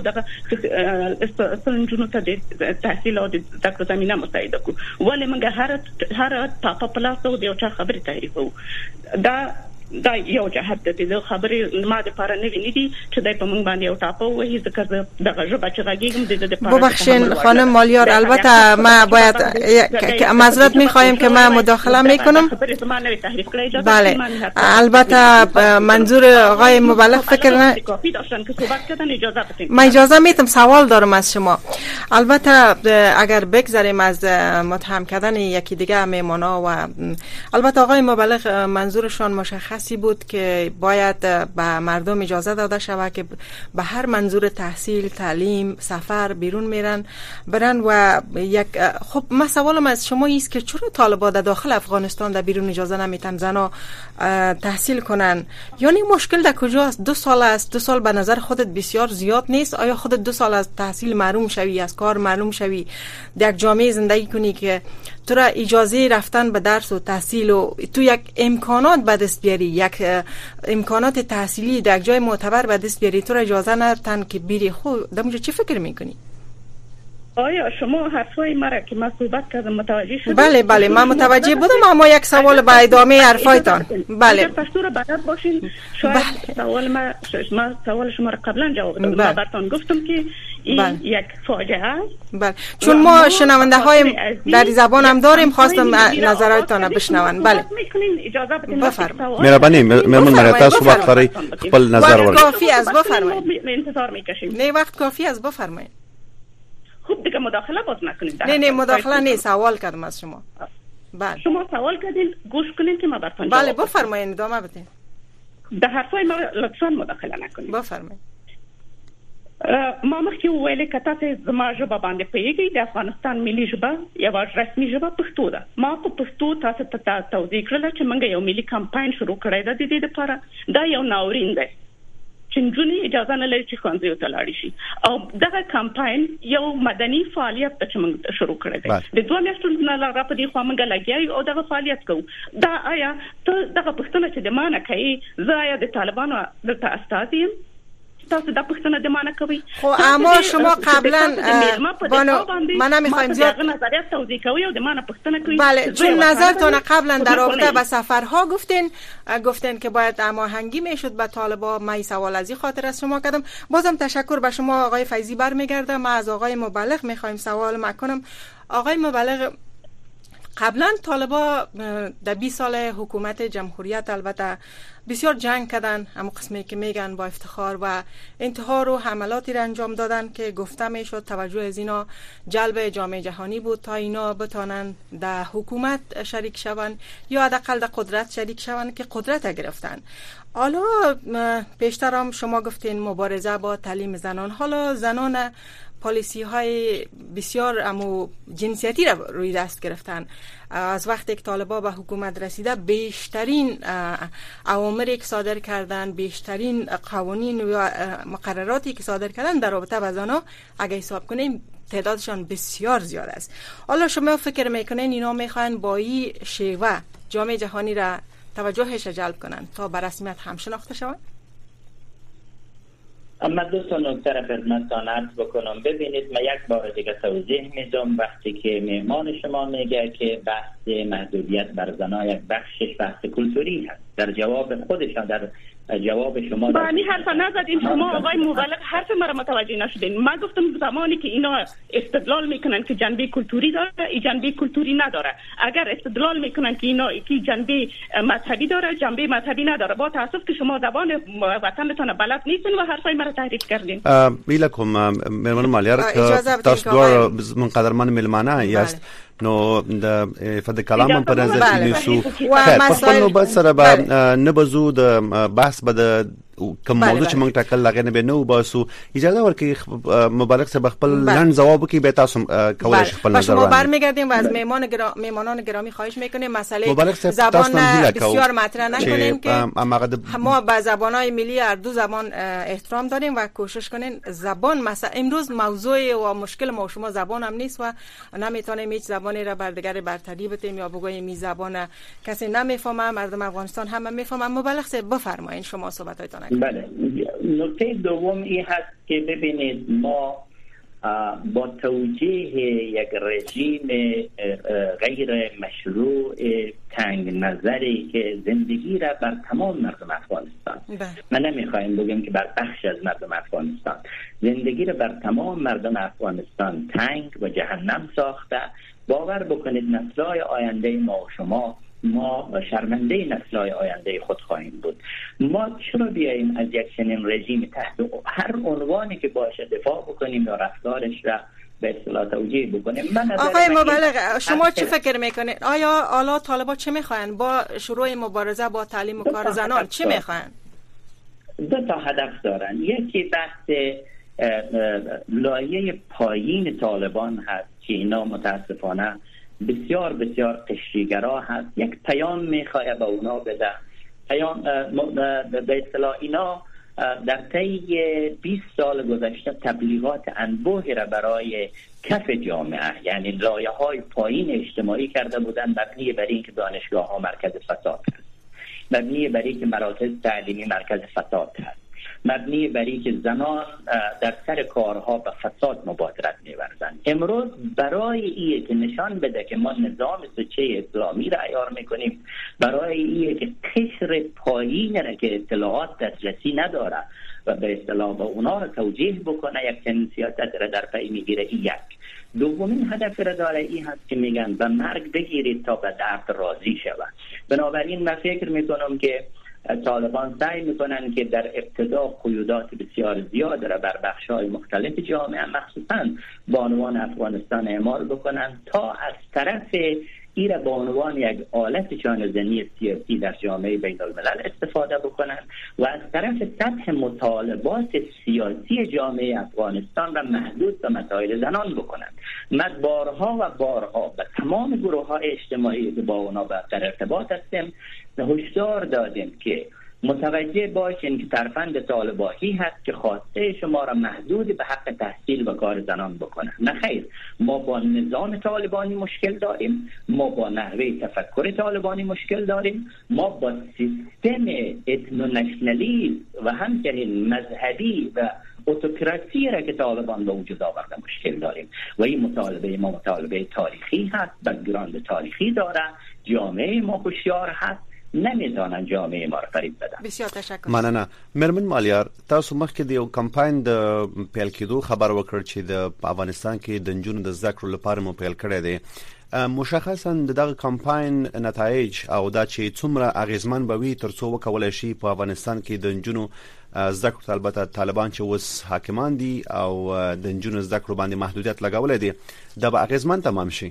دغه ستونزو ته د تحصیل او د زده کړو زمینه مساعده کړو. ولې موږ هر هر ټاپه په لاس د یو چا خبرې تعریفوو؟ دا دا یو جهت د دې خبرې ما د پاره نه ویني دي چې دای په موږ باندې یو ټاپه وایي، ځکه دغه ژبه چې غږیږم د دې پاره. ببخشید خانم مالیار، البته ما باید معذرت می‌خوایم که من مداخله می‌کنم. بله، البته منظور آقای مبلغ فکر نه کافی داشتن که صحبت کردن. اجازه بدید ما اجازه میدم سوال دارم از شما. البته اگر بگذاریم از متهم کردن یکی دیگه میمانا و البته آقای مبلغ منظورشون مشخص بود که باید به مردم اجازه داده شود که به هر منظور تحصیل، تعلیم، سفر بیرون میرن برن و یک خب من سوالم از شما است که چرا طالبان در داخل افغانستان در بیرون اجازه نمیتن زنا تحصیل کنن؟ یعنی مشکل در کجاست؟ دو سال است، دو سال به نظر خودت بسیار زیاد نیست؟ آیا خودت دو سال از تحصیل محروم شوی، از کار محروم شوی، در یک جامعه زندگی کنی که تو را اجازه رفتن به درس و تحصیل و تو یک امکانات به دست بیاری، یک امکانات تحصیلی در جای معتبر به دست بیاری، تو را اجازه ندادن که بیری؟ خود در اونجا چی فکر میکنی؟ آیا شما حرفای مرا که من صحبت کردم متوجه شدید؟ بله بله من متوجه بودم، اما یک سوال به ادامه حرفایتان. بله پس رو بلد باشین شاید سوال ما ما سوال شما را قبلا جواب دادم. من براتون گفتم که این بله. یک فاجعه است. بله چون ما شنونده های در زبان هم داریم، خواستم نظراتتان را بشنون. بله اجازه بدید بفرمایید. مهربانی ممنون مرتا صحبت کاری خپل نظر ورکړئ. وقت کافی است بفرمایید. انتظار میکشیم. نه وقت کافی است بفرمایید. خوب دیگه مداخله باز نکنید. نه نه مداخله نه، سوال کردم از شما. بله شما سوال کردین، گوش کنین که ما براتون بله بفرمایید ادامه بدین. در حرفای ما لطفا مداخله نکنید. بفرمایید. ما مخکې وویل که تاسو زما ژبه باندې پوهیږئ، د افغانستان ملي ژبه یوه رسمي ژبه پښتو ده. ما په پښتو تاسو ته توضیح کړله چې موږ یو ملي کمپاین شروع کړی ده د دې لپاره. دا یو ناورین دی چې نجونې اجازه نه لري چې ښوونځیو ته لاړې شي، او دغه کمپاین یو مدني فعالیت ده چې موږ شروع کړی دی. د دوه میاشتو نه لا په دې خوا موږ لګیا یو او دغه فعالیت کوو. دا آیا ته دغه پوښتنه چې د ما نه کوي، زه آیا د طالبانو دلته استازی یم؟ تاسو دا پوښتنه د ما نه کوي. خو اما شما قبلا من نمیخوایم زیاد نظریات توضیح کوي او د ما نه پوښتنه کوي. بله چون نظرتون قبلا در رابطه با سفرها گفتین گفتین که باید هماهنگی میشد با طالبان. من سوال از این خاطر از شما کردم. بازم تشکر به شما آقای فیضی برمیگردم. ما از آقای مبلغ میخوایم سوال مکنم. آقای مبلغ، قبلا طالبا در بیست سال حکومت جمهوریت البته بسیار جنگ کردن، همون قسمی که میگن با افتخار، و انتحار و حملاتی را انجام دادن که گفته میشد توجه از اینا جلب جامعه جهانی بود تا اینا بتانن در حکومت شریک شون یا حداقل در قدرت شریک شون که قدرت گرفتن. حالا پیشتر هم شما گفتین مبارزه با تعلیم زنان. حالا زنان پالیسی های بسیار امو جنسیتی را روی دست گرفتن. از وقتی که طالبان به حکومت رسیده بیشترین اوامری که صادر کردن، بیشترین قوانین و مقرراتی که صادر کردن در رابطه با زنان اگه حساب کنیم تعدادشان بسیار زیاد است. حالا شما فکر میکنین اینا میخوان با این شیوه جامعه جهانی را توجهش جلب کنن تا به رسمیت هم شناخته شوند؟ اما دو تا نکته را خدمتتان عرض بکنم. ببینید من یک بار دیگه توضیح میدم. وقتی که مهمان شما میگه که بحث محدودیت بر زنان یک بخشش بحث کلتوری هست، در جواب خودشان در جواب شما با این حرف نزدین شما آقای مبلغ حرف مرا متوجه نشدین. من گفتم زمانی که اینا استدلال میکنن که جنبه کلتوری داره، این جنبه کلتوری نداره. اگر استدلال میکنن که اینا کی جنبه مذهبی داره، جنبه مذهبی نداره. با تاسف که شما زبان وطنتون بلد نیستین و حرفای مرا تحریف کردین. بیلکم مهمان مالیار تاسو دوار من قدرمن ملمانه یاست نو د فد کلام په نظر کې نیسو. خیر په خپل نوبت سره به نه بزو د بحث به د کوم موضوع چې موږ ټاکل لغې نه به نو باسو اجازه ورکړي مبارک صاحب خپل لاند جواب کې به تاسو کولای شئ خپل نظر ما برمیگردیم و از میهمان گرا... میهمانان گرامی خواهش میکنیم مسئله زبان بسیار مطرح نکنین که ما به زبان‌های ملی هر دو زبان احترام داریم و کوشش کنین زبان مثلا امروز موضوع و مشکل ما شما زبان هم نیست و نمیتونیم هیچ زبانی را بر دیگر برتری بدیم یا بگوییم می زبان کسی نمیفهمه مردم افغانستان همه میفهمن. مبلغ صاحب بفرمایید شما صحبتاتون کنید. بله نکته دوم این هست که ببینید ما با توجیه یک رژیم غیر مشروع تنگ نظری که زندگی را بر تمام مردم افغانستان من نمیخوایم بگم که بر بخش از مردم افغانستان زندگی را بر تمام مردم افغانستان تنگ و جهنم ساخته. باور بکنید نسل‌های آینده ما و شما ما شرمنده نسل‌های آینده خود خواهیم بود. ما چرا بیاییم از یک چنین رژیم تحت هر عنوانی که باشه دفاع بکنیم یا رفتارش را به اصطلاح توجیه بکنیم؟ من آقای مبلغ شما چه فکر میکنید؟ آیا حالا طالبان چه میخواین با شروع مبارزه با تعلیم و کار زنان چه میخواین؟ دو تا هدف دارن. یکی بحث لایه پایین طالبان هست که اینا متاسفانه بسیار بسیار قشریگرا هست. یک پیام میخواه به اونا بده. پیام به اصطلاح اینا در طی بیست سال گذشته تبلیغات انبوهی را برای کف جامعه یعنی لایه های پایین اجتماعی کرده بودن مبنی بر این که دانشگاه ها مرکز فساد هست، مبنی بر این که مراکز تعلیمی مرکز فساد هست، مبنی بر این که زنان در سر کارها به فساد مبادرت می‌ورزند. امروز برای این که نشان بده که ما نظام سوچه اسلامی را عیار میکنیم، برای این که قشر پایین را که اطلاعات دسترسی نداره و به اصطلاح به اونا را توجیه بکنه یک چنین سیاست را در پی میگیره. یک دومین هدف را داره این هست که میگن به مرگ بگیرید تا به درد راضی شود. بنابراین من فکر میکنم که طالبان سعی میکنن که در ابتدا قیودات بسیار زیاد را بر بخش‌های مختلف جامعه مخصوصاً بانوان افغانستان اعمال بکنن تا از طرف ایره به عنوان یک آلت جانزنی سیاسی در جامعه بین الملل استفاده بکنن و از طرف سطح مطالبات سیاسی جامعه افغانستان را محدود به مسائل زنان بکنن. من بارها و بارها به تمام گروه های اجتماعی که با اونا در ارتباط هستیم هشدار دادیم که متوجه باشین که ترفند طالبانی هست که خواسته شما را محدود به حق تحصیل و کار زنان بکنه. نه خیر، ما با نظام طالبانی مشکل داریم، ما با نحوه تفکر طالبانی مشکل داریم، ما با سیستم اتنو نشنالیسم و همچنین مذهبی و اوتوکراسی را که طالبان به وجود آورده مشکل داریم و این مطالبه ما مطالبه تاریخی هست، بک‌گراند تاریخی داره، جامعه ما هوشیار هست، نمیدونن جامعه ما را فریب بدن. بسیار تشکر. مننه. مرمن مالیار تاسو مخکې د یو کمپاین د پیل کېدو خبر وکړ چې د افغانستان کې د نجونو د زده کړو لپاره مو پیل کړی دی. مشخصا دغه کمپاین نتایج او دا چې څومره اغیزمن به وي ترڅو وکولای شي په افغانستان کې د نجونو زده کړو البته طالبان چې اوس حاکمان دي او د نجونو زده کړو باندې محدودیت لګولې دي دا به اغیزمن تمام شي.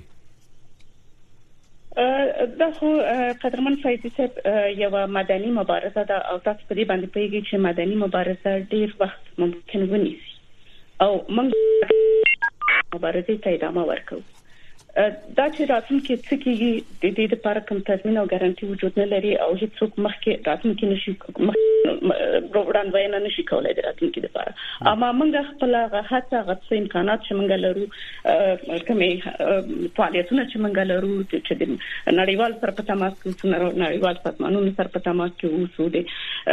دا خو قدرمن فیضی صاحب یو مدني مبارزه ده او تاسو په دې باندې پیږي چې مدني مبارزه ډیر وخت ممکن ونیسي او موږ مبارزه ته ادامه ورکوو. دا چې راتلونکي څه کېږي د دې لپاره کوم تضمین او ګارانټي وجود نه لري او هیڅوک مخکې راتلونکي نشي وړاندوینه نه نشي کولای د راتلونکي لپاره. اما موږ خپل هڅه غوښتل امکانات چې موږ لرو کومې فعالیتونه چې موږ لرو چې د نړیوال سره په تماس کې نړیوال سازمانونو سره په تماس کې اوسو د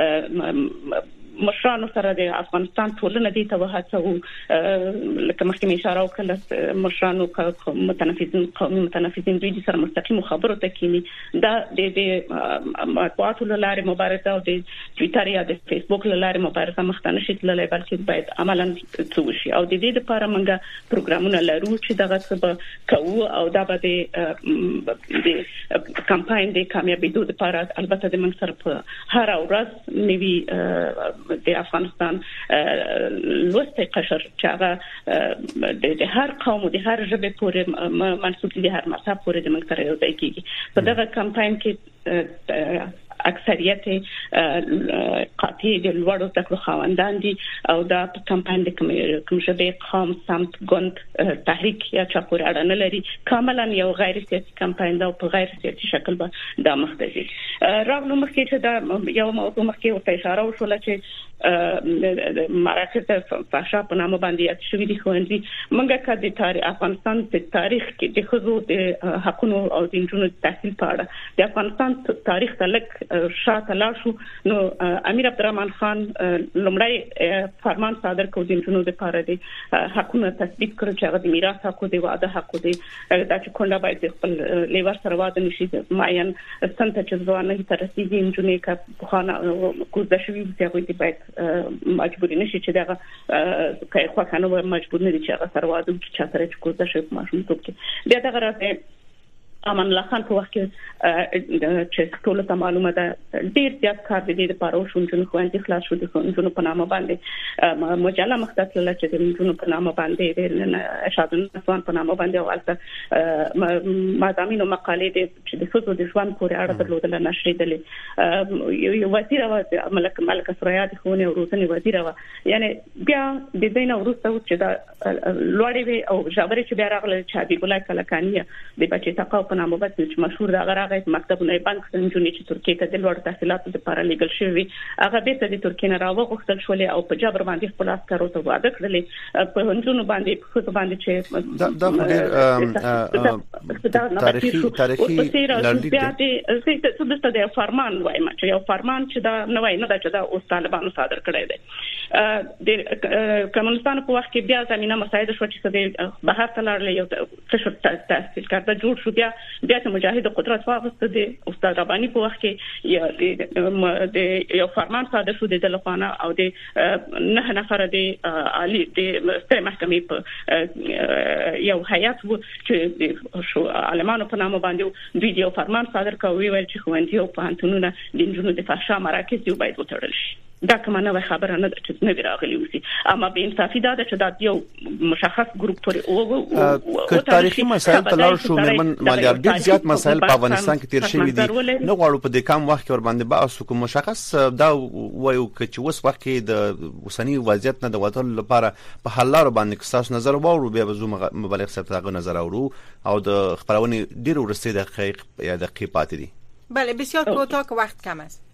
مشرانو سره د افغانستان ټولنه دي ته وهڅو لکه مخکې اشاره وکړه مشرانو متنفذین قومي متنفذین دوی سره مستقیم خبرو ته کینی دا د مطبوعاتو لاره مبارزه او د ټوئیټر یا د فیسبوک لاره مبارزه مختنه شي تللی بلکې باید عملاً څه شي او د دې لپاره موږ پروګرامونه لرو چې دغه څه کوو او دا به د کمپاین د کامیابیدو لپاره البته د موږ سره په هر ورځ نوي د افغانستان لوستي قشر چې هغه د هر قوم او د هر ژبه پورې منسوب دي هر مذهب پورې د موږ سره یو ځای کیږي. په دغه کمپاین کې اکثریت قاطع د لوړو زده کړو خواندان دي او دا کمپاین د کوم شبه قوم سمت ګوند تحریک یا چاپور اړه نه لري کاملا یو غیر سیاسي کمپاین دا په غیر سیاسي شکل به دا مختزي راغلو مخکې چې دا یو موضوع مخکې ورته اشاره وشوله چې مراکز فحشا په نامه باندې یاد شوی دي خوندي منګه کا د تاریخ افغانستان په تاریخ کې د خزو د حقونو او د انجونو تحصیل په اړه د افغانستان تاریخ تلک شاته لاړ شو نو امیر عبدالرحمن خان لومړی فرمان صادر کړ د انجونو لپاره د حقونو تثبیت کړ چې هغه د میراث حق دی واده حق دی دا چې کونډه باید خپل لیور سره واده نشي معین ستنه چې ځوانه تر رسیدي انجونې کا خانه کوزه شوی چې هغه باید مجبور نشي چې دغه کای خو کنه مجبور نه دي چې هغه سره واده کې چاته چې کوزه شي په ماشوم ته کې بیا دغه راځي امان الله خان په وخت کې چې ټول ته معلومه ده ډیر زیات کار دي د پاره شونجونو خوندې خلاص شو دي شونجونو په نامه باندې مجله مختص له چې د شونجونو په نامه باندې د اشادن نسوان په نامه باندې والته مادامینو مقالې د چې د فوتو د ژوند پورې اړه درلودل نشری دي یو وزیر او ملک ملک سریا د خونه او روزنی وزیر و یعنی بیا د دین ورسته چې دا لوړې وي او جابر چې بیا راغله چې حبیب الله کلکانی د بچی تاقو په نامه باندې چې مشهور دا غراغه مکتبونه بانک څنګه چې ترکیه کې د لوړ تحصیلاتو لپاره لیګل شوی هغه به ته د ترکیه نه راوغښتل شولې او په جبر باندې خپل عسکرو ته واده کړل په هندونو باندې په خو باندې چې دا دا ډېر تاریخي تاریخي لړدی دی څه د د فرمان وایم چې یو فرمان چې دا نه وای نه دا چې دا اوس طالبانو صادر کړی دی د کمونستانو په وخت کې بیا زمينه مساعده شو چې د بهر تلل یو څه شو تاسیس کړه جوړ شو بیا بیا چې مجاهد قدرت واغسته دي استاد رباني په وخت کې یا د یو فرمان صادر شو د لخوانه او د نه نفر د عالی د ستر محکمې په یو هیئت وو چې شو علمانو په نامه باندې دوی یو فرمان صادر کوي ویل چې خوندي او پانتونونه د انجونو د فحشا مراکز یو باید وتړل شي دا کومه نوې خبره نه ده چې نه راغلی وسی اما به انصافي دا چې دا یو مشخص ګروپ پورې او که تاریخي مسایل تلل شو من مالیار ډیر زیات مسایل په افغانستان کې تیر شوی دي نو غواړو په دې کم وخت کې ور باندې بحث وکړو مشخص دا وایو چې اوس وخت کې د اوسنی وضعیت نه د وټل لپاره په حل لار باندې تاسو نظر واورو بیا به زو مبالغ ستاسو نظر اورو او د خبرونه ډیر ورسته دقیق یا دقیق پاتې دي بله بسیار کوتاه که وقت کم است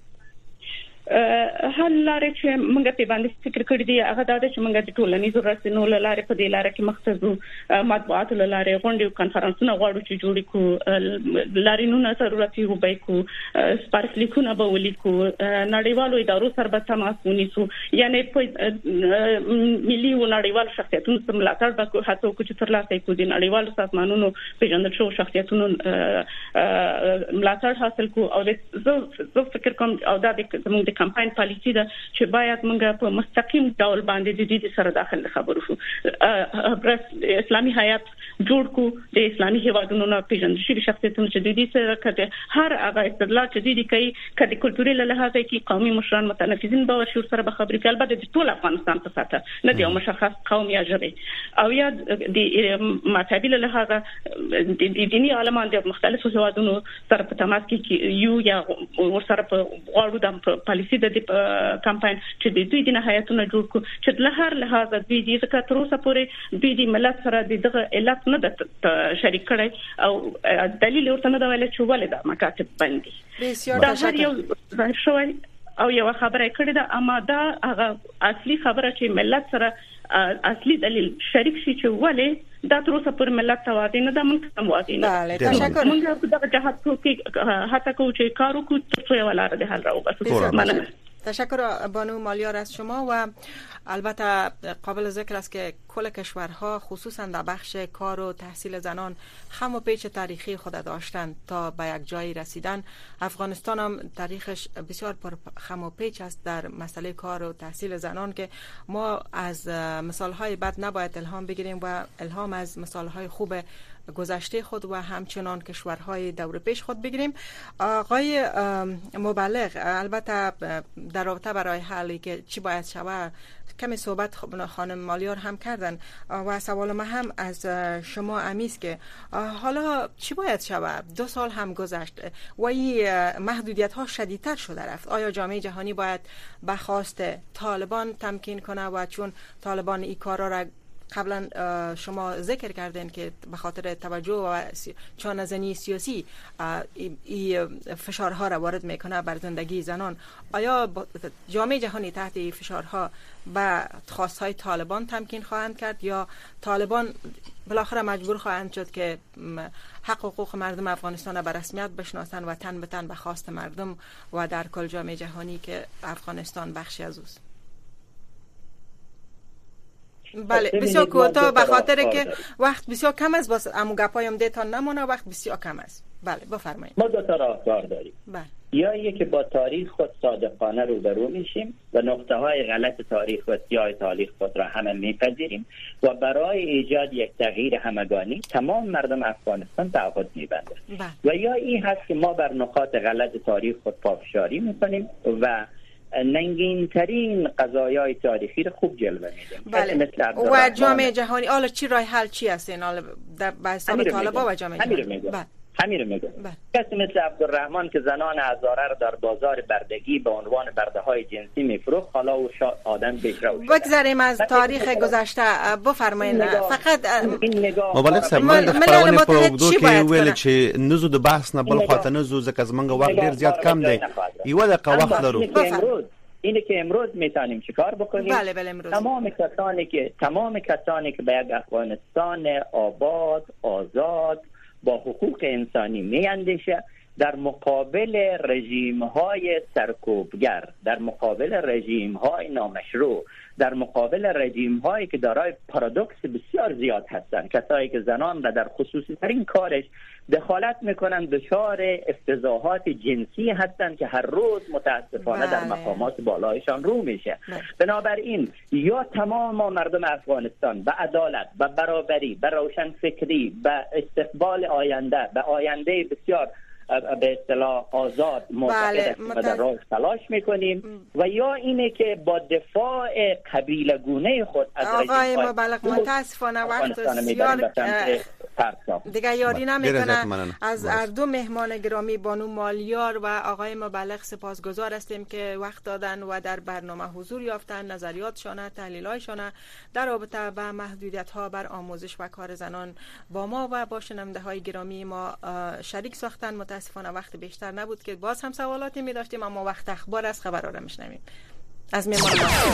هل لارې چې موږ په باندې فکر کړی دی هغه دا چې موږ د ټولنیزو رسنیو لاره په دې لاره کې مختصو مطبوعات لاره غونډې او کانفرنسونه غواړو چې جوړ کړو لارینونه ضرورت یو به کو سپارښتنه به ولیکو نړیوالو ادارو سره به تماس ونیسو یعنی په ملي او نړیوال شخصیتونو سره ملاتړ وکړو هڅه وکړو چې ترلاسه کړو د نړیوالو سازمانونو پیژندل شوی شخصیتونو ملاتړ حاصل کړو او زه فکر کوم او دا د کمپاین پالیسی ده چې باید موږ په مستقیم ډول باندې د دې سره داخل خبرو شو اسلامي حیات جوړ کو د اسلامي هیوادونو نه پیژندل شوی شخصیتونو چې د دې سره کته هر هغه استدلال چې د دې کوي کله کلتوري له لحاظه کې قومي مشران متنفذین به ورشي سره به خبرې کول به د ټول افغانستان په ساته نه دی مشخص قوم یا ژبه او یا د مذهبي له لحاظه د دیني عالمان د مختلفو هیوادونو سره په تماس کې یو یا ور سره په غواړو د پالیسی د کمپاین چې د دوی د نهایتونو جوړ کو چې له هر لحاظه دوی د ذکر تر اوسه پورې دوی د ملت سره دغه علت نه د شریک کړي او دلیل ورته نه دا ویل چې ولې دا مکاتب باندې دا هر یو شوی او یو خبره کړې ده اما دا هغه اصلي خبره چې ملت سره اصلي دلیل شریک شي چې ولې دا تر اوسه پر ملت توادی نه د موږ هم وادي نه بله تشکر موږ دغه جهات کې هڅه کوو چې کارو کو تر څو ولاره د حل راو بس تشکر بانو مالیار از شما و البته قابل ذکر است که کل کشورها خصوصا در بخش کار و تحصیل زنان خم و پیچ تاریخی خود داشتند تا به یک جایی رسیدن. افغانستان هم تاریخش بسیار پر خم و پیچ است در مسئله کار و تحصیل زنان که ما از مثالهای بد نباید الهام بگیریم و الهام از مثالهای خوب گذشته خود و همچنان کشورهای دور پیش خود بگیریم. آقای مبلغ البته در رابطه برای حلی که چی باید شود کمی صحبت خانم مالیار هم کردن و سوال ما هم از شما امیست که حالا چی باید شود؟ دو سال هم گذشت و این محدودیت ها شدیدتر شده رفت. آیا جامعه جهانی باید به خواست طالبان تمکین کنه و چون طالبان این کارا را قبلا شما ذکر کردین که به خاطر توجه و چانه‌زنی سیاسی این فشارها را وارد میکنه بر زندگی زنان، آیا جامعه جهانی تحت این فشارها به خواستهای طالبان تمکین خواهند کرد یا طالبان بالاخره مجبور خواهند شد که حق و حقوق مردم افغانستان را به رسمیت بشناسند و تن به تن به خواست مردم و در کل جامعه جهانی که افغانستان بخشی از اوست؟ بله بسیار کوتاه به خاطر که وقت بسیار کم است، باز امو گپایم دیتان نمونه، وقت بسیار کم است. بله بفرمایید. ما دو تا راهکار داریم. بله. یا یکی با تاریخ خود صادقانه روبرو میشیم و نقطه های غلط تاریخ و سیاه تاریخ خود را همه میپذیریم و برای ایجاد یک تغییر همگانی تمام مردم افغانستان تعهد میبندند. و یا این هست که ما بر نقاط غلط تاریخ خود پافشاری میکنیم و ننگین ترین قضایای تاریخی رو خوب جلوه میدیم. بله. و جامعه جهانی حالا چی راه حل چی هستین حالا در حساب طالبان و جامعه جهانی؟ بله. همین رو میگم. کسی مثل عبدالرحمن که زنان هزاره رو در بازار بردگی به عنوان برده های جنسی میفروخت، حالا او آدم پیشرو شده. بگذاریم از تاریخ گذشته، بفرمایید. فقط این نگاه مبالغ صاحب من د خبرونه په وګړو کې ویل چې نزو د بحث نه بل خاطر نزو ځکه زمونږ وخت ډیر زیات کم دی. یو دقیقه وخت لرو. اینه که امروز میتونیم چیکار بکنیم؟ بله بله امروز. تمام کسانی که تمام کسانی که به یک افغانستان آباد، آزاد با حقوق انسانی میاندیشه، در مقابل رژیم های سرکوبگر، در مقابل رژیم های نامشروع، در مقابل رژیم هایی که دارای پارادوکس بسیار زیاد هستند، کسایی که زنان را در خصوصی ترین کارش دخالت میکنن، دچار افتضاحات جنسی هستند که هر روز متاسفانه بله. در مقامات بالایشان رو میشه. بله. بنابراین یا تمام ما مردم افغانستان به عدالت، به برابری، به روشنفکری، به استقبال آینده، به آینده بسیار به اصطلاح آزاد معتقد و در راه تلاش میکنیم و یا اینه که با دفاع قبیله‌گونه خود از آقای مبلغ متاسفانه وقت بسیار دیگه یاری نمیکنه. از هر دو مهمان گرامی بانو مالیار و آقای مبلغ سپاسگزار هستیم که وقت دادن و در برنامه حضور یافتن، نظریاتشان، تحلیلایشان در رابطه با محدودیت ها بر آموزش و کار زنان با ما و با شنونده های گرامی ما شریک ساختن. متاسفانه وقت بیشتر نبود که باز هم سوالاتی می داشتیم، اما وقت اخبار از خبرها را میشنویم از مهمان.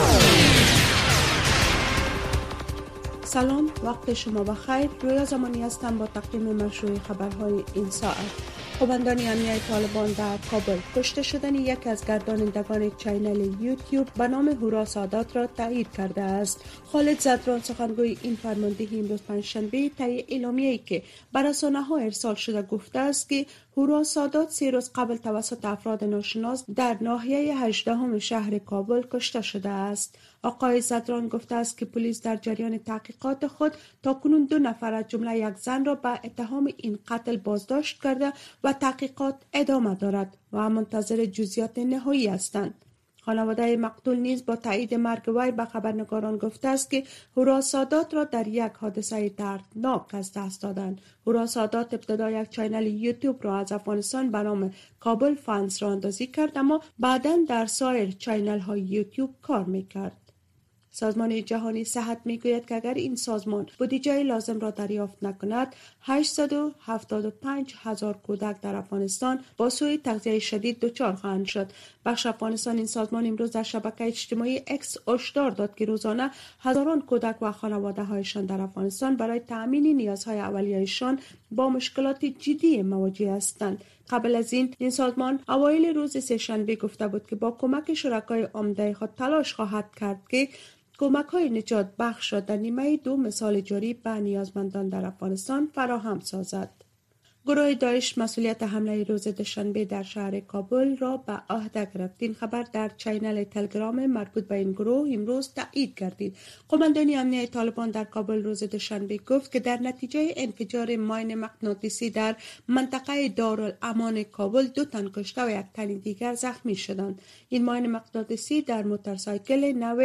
سلام، وقت شما بخیر. رویا زمانی هستم با تقدیم مشروع خبرهای این ساعت. قماندان امنیت طالبان در کابل کشته شدن یک از گردانندگان چینل یوتیوب به نام هورا سادات را تایید کرده است. خالد زدران سخنگوی این فرماندهی امروز پنجشنبه طی اعلامیه‌ای که به رسانه‌ها ارسال شده گفته است که هورا سادات سه روز قبل توسط افراد ناشناس در ناحیه هجدهم شهر کابل کشته شده است. آقای زدران گفته است که پلیس در جریان تحقیقات خود تاکنون دو نفر از جمله یک زن را به اتهام این قتل بازداشت کرده و تحقیقات ادامه دارد و منتظر جزئیات نهایی هستند. خانواده مقتول نیز با تایید مرگ وی به خبرنگاران گفته است که هورا سادات را در یک حادثه دردناک از دست دادند. هورا سادات ابتدا یک چینل یوتیوب را از افغانستان به نام کابل فانز را اندازی کرد، اما بعداً در سایر چینل های یوتیوب کار میکرد. سازمان جهانی صحت میگوید که اگر این سازمان بودجه لازم را دریافت نکند، هشتصد و هفتاد و پنج هزار کودک در افغانستان با سوء تغذیه شدید دچار خواهند شد. بخش افغانستان این سازمان امروز در شبکه اجتماعی اکس هشدار داد که روزانه هزاران کودک و خانواده هایشان در افغانستان برای تأمین نیازهای اولیه‌شان با مشکلات جدی مواجه هستند. قبل از این این سازمان اوایل روز سه‌شنبه گفته بود که با کمک شرکای عمده خود تلاش خواهد کرد که کمک های نجات بخش را در نیمه دو مثال جاری به نیازمندان در افغانستان فراهم سازد. گروه داعش مسئولیت حمله روز دوشنبه در شهر کابل را به عهده گرفت. این خبر در چینل تلگرام مربوط به این گروه امروز تایید گردید. قماندان امنیت طالبان در کابل روز دوشنبه گفت که در نتیجه انفجار ماین مغناطیسی در منطقه دارالامان کابل دو تن کشته و یک تن دیگر زخمی شدند. این ماین مغناطیسی در موتورسایکل نو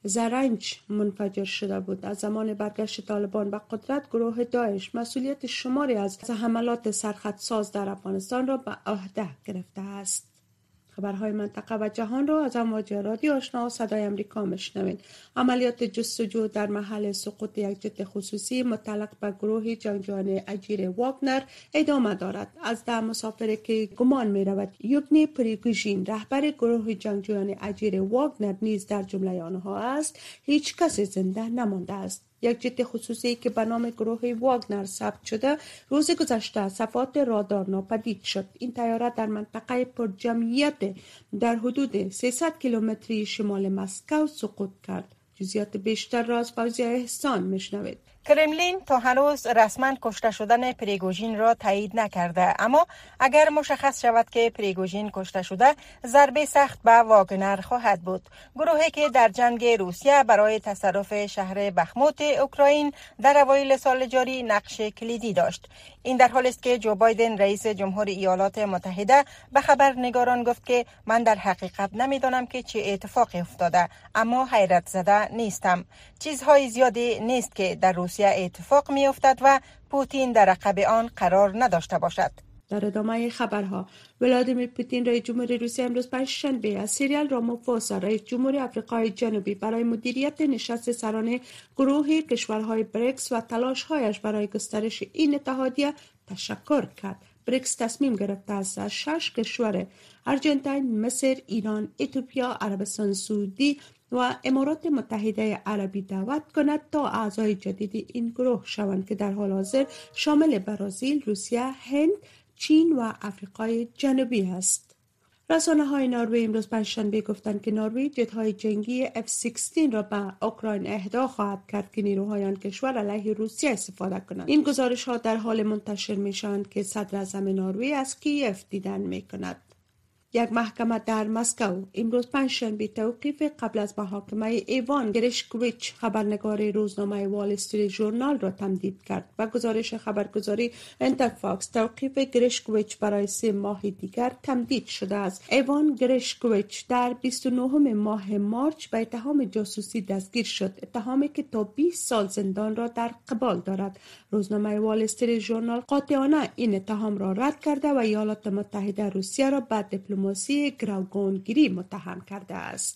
زرنج منفجر شده بود. از زمان برگشت طالبان به قدرت گروه داعش مسئولیت شماری از حملات سرخطساز در افغانستان را به عهده گرفته است. خبرهای منطقه و جهان را از امواج رادیو آشنا صدای امریکا میشنوید. عملیات جستجو در محل سقوط یک جت خصوصی متعلق به گروه جنگجویان اجیر واگنر ادامه دارد. از ده مسافری که گمان می رود یوگنی پریگوژین رهبر گروه جنگجویان اجیر واگنر نیز در جمله آنها است، هیچ کس زنده نمانده است. یک جت خصوصی که به نام گروه واگنر ثبت شده روز گذشته صفحات رادار ناپدید شد. این طیاره در منطقه پرجمعیت در حدود سیصد کیلومتری شمال مسکو سقوط کرد. جزئیات بیشتر را از فوزیه احسان میشنوید. کرملین تا هنوز رسما کشته شدن پریگوژین را تایید نکرده، اما اگر مشخص شود که پریگوژین کشته شده ضربه سخت به واگنر خواهد بود. گروهی که در جنگ روسیه برای تصرف شهر بخموت اوکراین در اوایل سال جاری نقش کلیدی داشت. این در حالی است که جو بایدن رئیس جمهور ایالات متحده به خبرنگاران گفت که من در حقیقت نمیدانم که چه اتفاقی افتاده، اما حیرت زده نیستم. چیزهای زیادی نیست که در روسیه اتفاق می افتد و پوتین در عقب آن قرار نداشته باشد. در ادامه خبرها، ولادیمیر پوتین رئیس جمهور روسیه امروز پنجشنبه از سیریل رامافوسا رئیس جمهور آفریقای جنوبی برای مدیریت نشست سرانه گروه کشورهای بریکس و تلاش‌هایش برای گسترش این اتحادیه تشکر کرد. بریکس تصمیم گرفته است از شش کشور ارژنتین، مصر، ایران، اتیوپیا، عربستان سعودی و امارات متحده عربی دعوت کند تا اعضای جدید این گروه شوند که در حال حاضر شامل برزیل، روسیه، هند، چین و آفریقای جنوبی است. رسانه‌های نروژ امروز پنجشنبه گفتند که نروژ جت‌های جنگی اف شانزده را به اوکراین اهدا خواهد کرد که نیروهای آن کشور علیه روسیه استفاده کنند. این گزارش‌ها در حال منتشر می‌شوند که صدر اعظم نروژ از کیف دیدن می‌کند. یک محکمه در مسکو امروز پنجشنبه توقیف قبل از محاکمه ایوان گریشکویچ خبرنگار روزنامه وال استریت ژورنال را تمدید کرد و گزارش خبرگزاری انترفاکس توقیف گریشکویچ برای سه ماه دیگر تمدید شده است. ایوان گریشکویچ در بیست و نهم ماه مارچ به اتهام جاسوسی دستگیر شد، اتهامی که تا بیست سال زندان را در قبال دارد. روزنامه وال استریت ژورنال قاطعانه این اتهام را رد کرده و ایالات متحده روسیه را به دیپلماسی گروگانگیری متهم کرده است.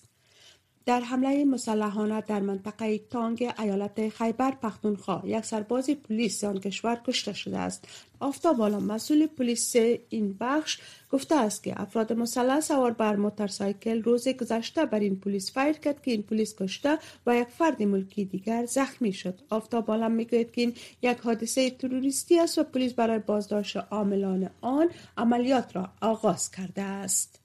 در حمله مسلحانه در منطقه تانگ ایالت خیبر پختونخوا یک سرباز پلیس آن کشور کشته شده است. آفتاب عالم مسئول پلیس این بخش گفته است که افراد مسلح سوار بر موتورسایکل روز گذشته بر این پلیس فایر کرد که این پلیس کشته و یک فرد ملکی دیگر زخمی شد. آفتاب عالم میگوید که این یک حادثه تروریستی است و پلیس برای بازداشت عاملان آن عملیات را آغاز کرده است.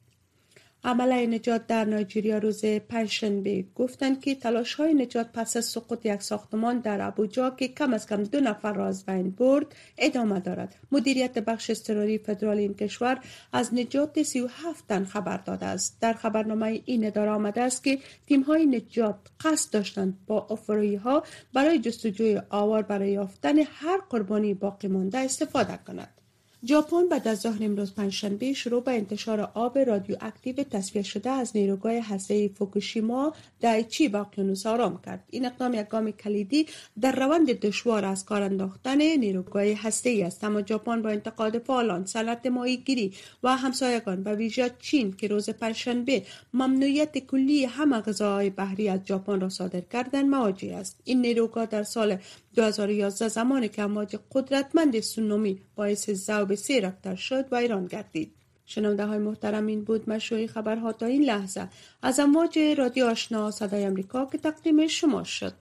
عمله نجات در نایجریا روز پنجشنبه گفتند که تلاش‌های نجات پس از سقوط یک ساختمان در ابوجا که کم از کم دو نفر را از بین برد ادامه دارد. مدیریت بخش اضطراری فدرال این کشور از نجات سی و هفت تن خبر داده است. در خبرنامه این اداره آمده است که تیم‌های نجات قصد داشتند با آفریقا برای جستجوی آوار برای یافتن هر قربانی باقی مانده استفاده کند. ژاپن بعد از ظهر امروز پنجشنبه شروع به انتشار آب رادیواکتیو تصفیه شده از نیروگاه هسته‌ای فوکوشیما دایچی به اقیانوس آرام کرد. این اقدام یک گام کلیدی در روند دشوار از کار انداختن نیروگاه هسته‌ای است، اما ژاپن با انتقاد فعالان، صنعت ماهیگیری و همسایگان به ویژه چین که روز پنجشنبه ممنوعیت کلی همه غذاهای بحری از ژاپن را صادر کردند مواجه است. این نیروگاه در سال دو هزار و یازده زمانی که امواج قدرتمند سونامی باعث ذوب سه راکتور شد و ایران گردید. شنونده های محترم، این بود مشروع خبرها تا این لحظه از امواج رادیو آشنا صدای امریکا که تقدیم شما شد.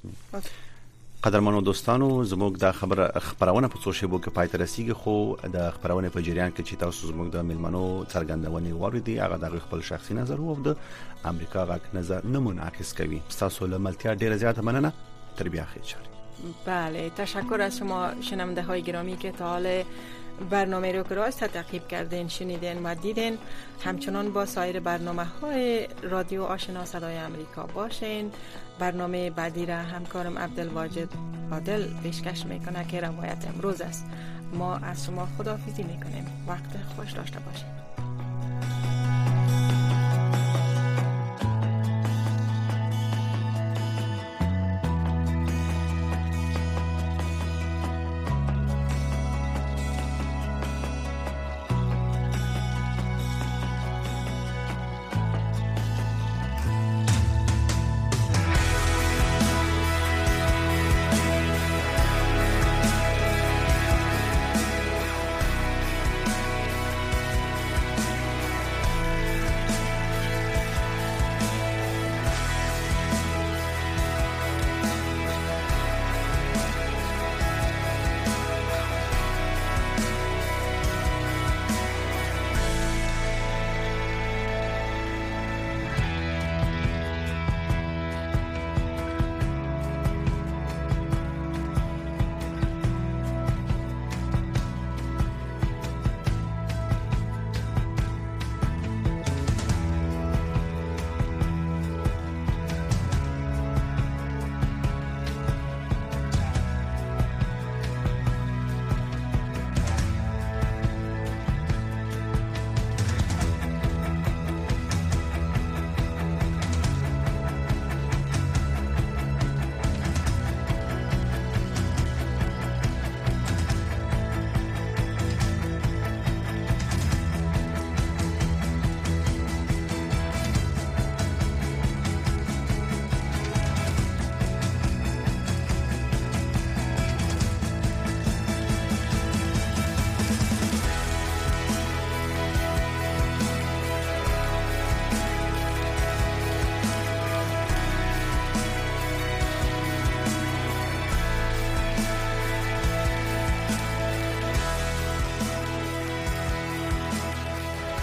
قدرمنو دوستانو، زموږ د خبر خبرونه په څو شیبو کې پای ته رسیږي، خو د خبرونه په جریان کې چې تاسو زموږ د ملمنو څرګندونې واوریدي هغه د خپل شخصي نظر او د امریکا غاک نظر نه منعکس کوي. تاسو له ملتیا ډیره زیاته مننه. تر بیا خیر. بله، تشکر از شما شنونده های گرامی که تا حال برنامه رو که راست تعقیب کردین، شنیدین و دیدین. همچنان با سایر برنامه های رادیو آشنا صدای امریکا باشین. برنامه بعدی را همکارم عبدالواجد عادل پیشکش میکنه که روایت امروز است. ما از شما خداحافظی میکنیم. وقت خوش داشته باشین.